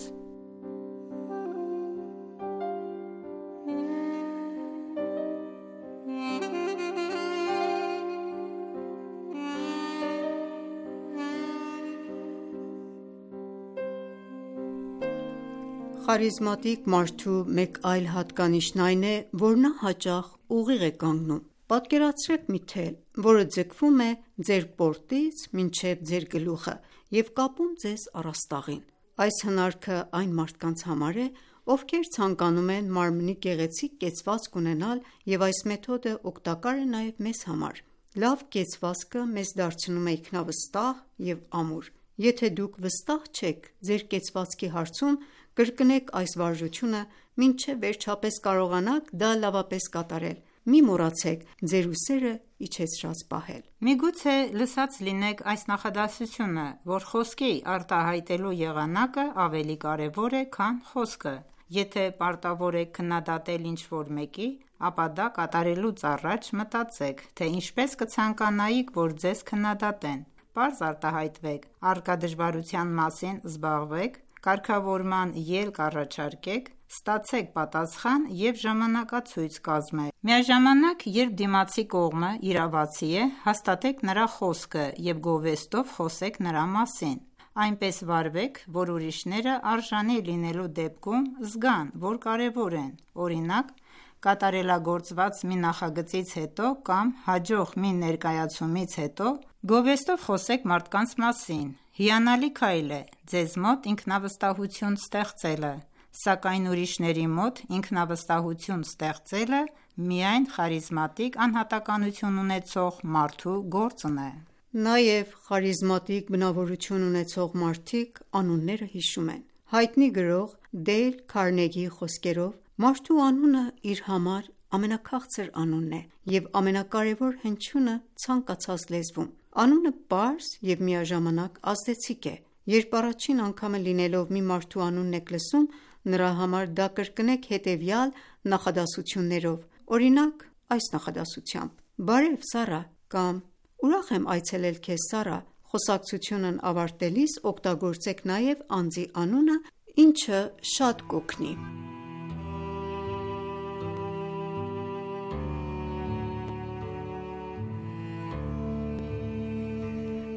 Խարիզմատիկ մարդու մեկ այլ հատկանիշն այն է, որ նա հաճախ ուղիղ է կանգնում: Պատկերացրեք մի թել, որը ձգվում է ձեր պորտից մինչև ձեր գլուխը և կապում ձեզ առաստաղին: Այս հնարքը այն մարդկանց համար է, ովքեր ցանկանում են մարմնի գեղեցիկ կեցվածք ունենալ և այս մեթոդը օգտակար է նաև մեզ համար: Լավ կեցվածքը մեզ դարձնում է ինքնավստահ և ամուր: Եթե դուք վստահ չեք ձեր կեցվածքի հարցում, կրկնեք այս վարժությունը, մինչև վերջապես կարողանաք դա լավապես կատարել: Մի մոռացեք ձեր ուսերը իջեցրած պահել: Միգուցե լսած լինեք այս նախադասությունը, որ խոսքի արտահայտելու եղանակը ավելի կարևոր է, քան խոսքը: Եթե պարտավոր եք քննադատել ինչ-որ մեկի, ապա դա կատարելուց առաջ մտածեք, թե ինչպես կցանկանայիք, որ ձեզ քննադատեն: Պարզ արտահայտվեք, առկա դժվարության մասին զբաղվեք, կարգավորման ելք առաջարկեք, ստացեք պատասխան և ժամանակացույց կազմեք: Միաժամանակ, երբ դիմացի կողմը իրավացի է, հաստատեք նրա խոսքը և գովեստով խոսեք նրա մասին: Այնպես վարվեք, որ ուրիշները արժանի լինելու դեպքում զգան, որ կարևոր են: Օրինակ, կատարելագործված մի նախագծից հետո կամ հաջող մի ներկայացումից հետո գովեստով խոսեք մարդկանց մասին: Հիանալի քայլ է ձեզ մոտ ինքնավստահություն ստեղծելը, սակայն ուրիշների մոտ ինքնավստահություն ստեղծելը միայն խարիզմատիկ անհատականություն ունեցող մարդու գործն է: Նաև խարիզմատիկ բնավորություն ունեցող մարդիկ անունները հիշում են: Հայտնի գրող Դեյլ Քարնեգիի խոսքերով, մարդու անունը իր համար ամենաքաղցր անունն է և ամենակարևոր հնչյունը ցանկացած լեզվում: Անունը պարզ և միաժամանակ ազդեցիկ է: Երբ առաջին անգամ լինելով մի մարդու անունն եք լսում, նրա համար դա կրկնեք հետևյալ նախադասություններով: Օրինակ, այս նախադասությամբ. «Բարև Սառա» կամ «Ուրախ եմ այցելել քեզ, Սառա»: Խոսակցությունն ավարտելիս օգտագործեք նաև անձի անունը, ինչը շատ կօգնի: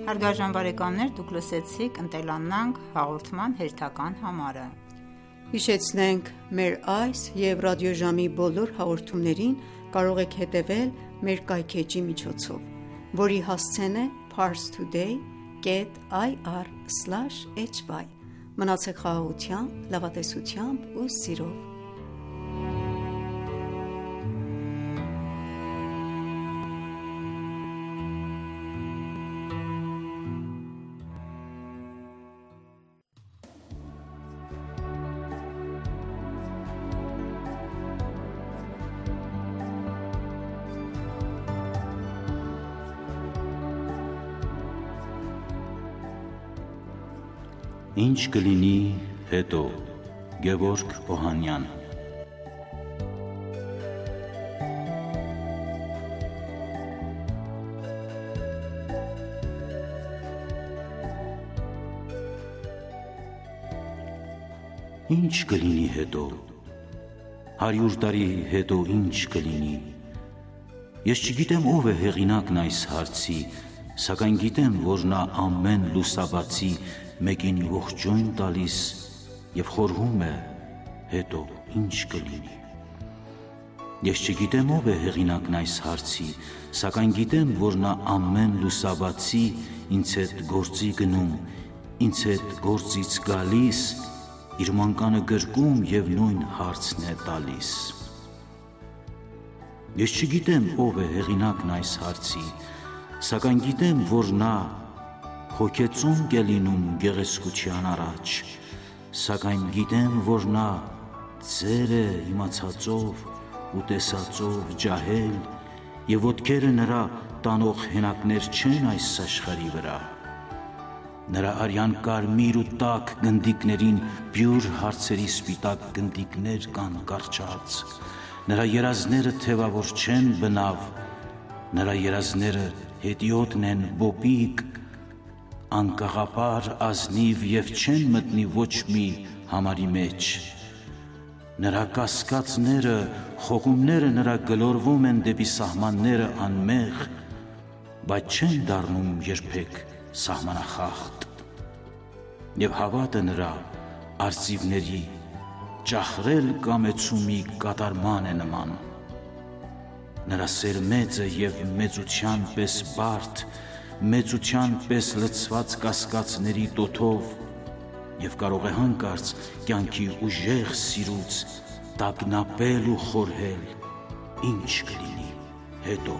Հարգարժան բարեկամներ, դուք լսեցիք «Ընտելանանք» հաղորդման հերթական համարը։ Հիշեցնենք մեր այս և ռադիոժամի բոլոր հաղորդումներին կարող եք հետևել մեր կայքէջի միջոցով, որի հասցեն է parstoday.ir/hy: Մնացեք խաղաղությամբ, լավատեսությամբ ու սիրով։ Ինչ կլինի հետո Գևորգ Օհանյան Ինչ կլինի հետո 100 տարի հետո ինչ կլինի Ես չգիտեմ ով է հեղինակն այս հարցի Սակայն գիտեմ, որ նա ամեն լուսաբացի մեկին ողջույն տալիս և խորհում է հետո ինչ կլինի Ես չգիտեմ ով է հեղինակն այս հարցի Սակայն գիտեմ, որ նա ամեն լուսաբացի ինձ հետ գործի գնում Ինձ հետ գործից գալիս Իր մանկանը գրկում և նույն հարցն է տալիս Ես չգիտեմ ով է հեղինակն այս հարցի Սակայն գիտեմ, որ նա հոգեցունկ է լինում գեղեցկության առաջ Սակայն գիտեմ, որ նա ձեր է իմացածով ու տեսածով ջահել Եվ ոտքերը նրա տանող հենակներ չեն այս աշխարհի վրա Նրա արյան կարմիր ու տաք գնդիկներին բյուր հարցերի սպիտակ գնդիկներ կան կարճած Նրա երազները թևավոր չեն բնավ Նրա երազները հետիոտն են բոպիկ Անկաղապար ազնիվ և չեն մտնի ոչ մի համարի մեջ Նրա կասկածները, խողումները նրա գլորվում են դեպի սահմանները անմեղ Բայց չեն դառնում երբեք սահմանախախտ Եվ հավատը նրա արծիվների ճախրել կամեցումի կատարման է նման Նրա սեր մեծը և մեծության պես բարդ Մեծության պես լցված կասկածների տոթով Եվ կարող է հանկարծ կյանքի ուժեղ սիրուց Տագնապել ու խորհել ինչ կլինի հետո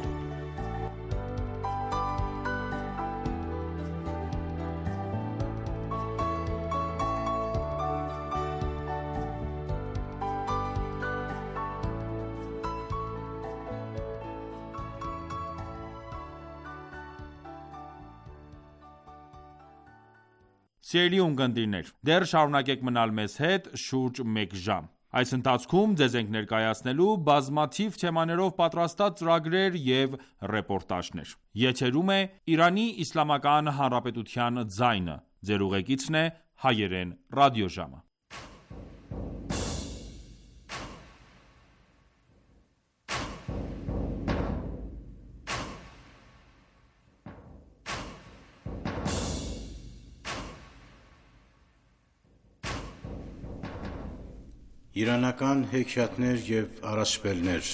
Սիրելի ունկնդիրներ, դեռ շարունակեք մնալ մեզ հետ շուրջ մեկ ժամ։ Այս ընթացքում ձեզ ենք ներկայացնելու բազմաթիվ թեմաներով պատրաստած ծրագրեր և ռեպորտաժներ։ Եթերում է Իրանի Իսլամական Հանրապետության ձայնը։ Ձեր ուղեկիցն է Հայերեն ռադիոժամը։ Իրանական հեքիաթներ և առասպելներ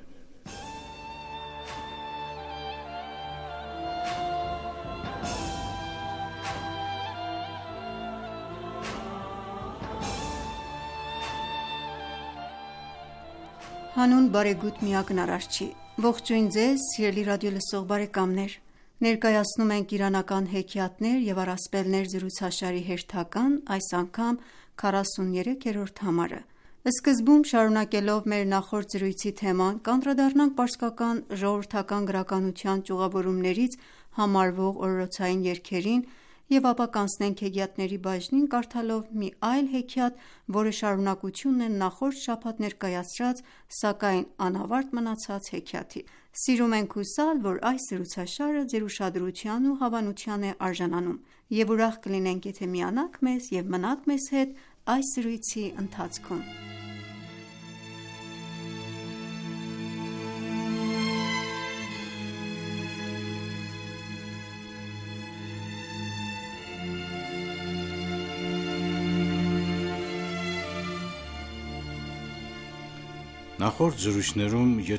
Հանուն բարեգութ միակն Արարչի, ողջույն ձեզ սիրելի ռադիոլսող բարեկամներ: Ներկայացնում ենք իրանական հեքիաթներ և առասպելներ զրուցաշարի հերթական, այս անգամ 43-րդ համարը: Սկզբում շարունակելով մեր նախորդ զրույցի թեման, կանդրադառնանք պարսկական ժողովրդական գրականության ճյուղավորումներից համարվող օրորոցային երգերին և ապա կանցնենք հեքիաթների բաժնին կարդալով մի այլ հեքիաթ, որը շարունակությունն է նախորդ շաբաթ ներկայացրած, սակայն անավարտ մնացած հեքիաթի: Սիրում ենք հուսալ, որ այս զրուցաշարը ձեր ուշադրության ու հավանության է արժանանում և ուրախ կլինենք, եթե միանաք մեզ և մնաք մեզ հետ այս զրույցի ընթացքում: Նախորդ զրույցներում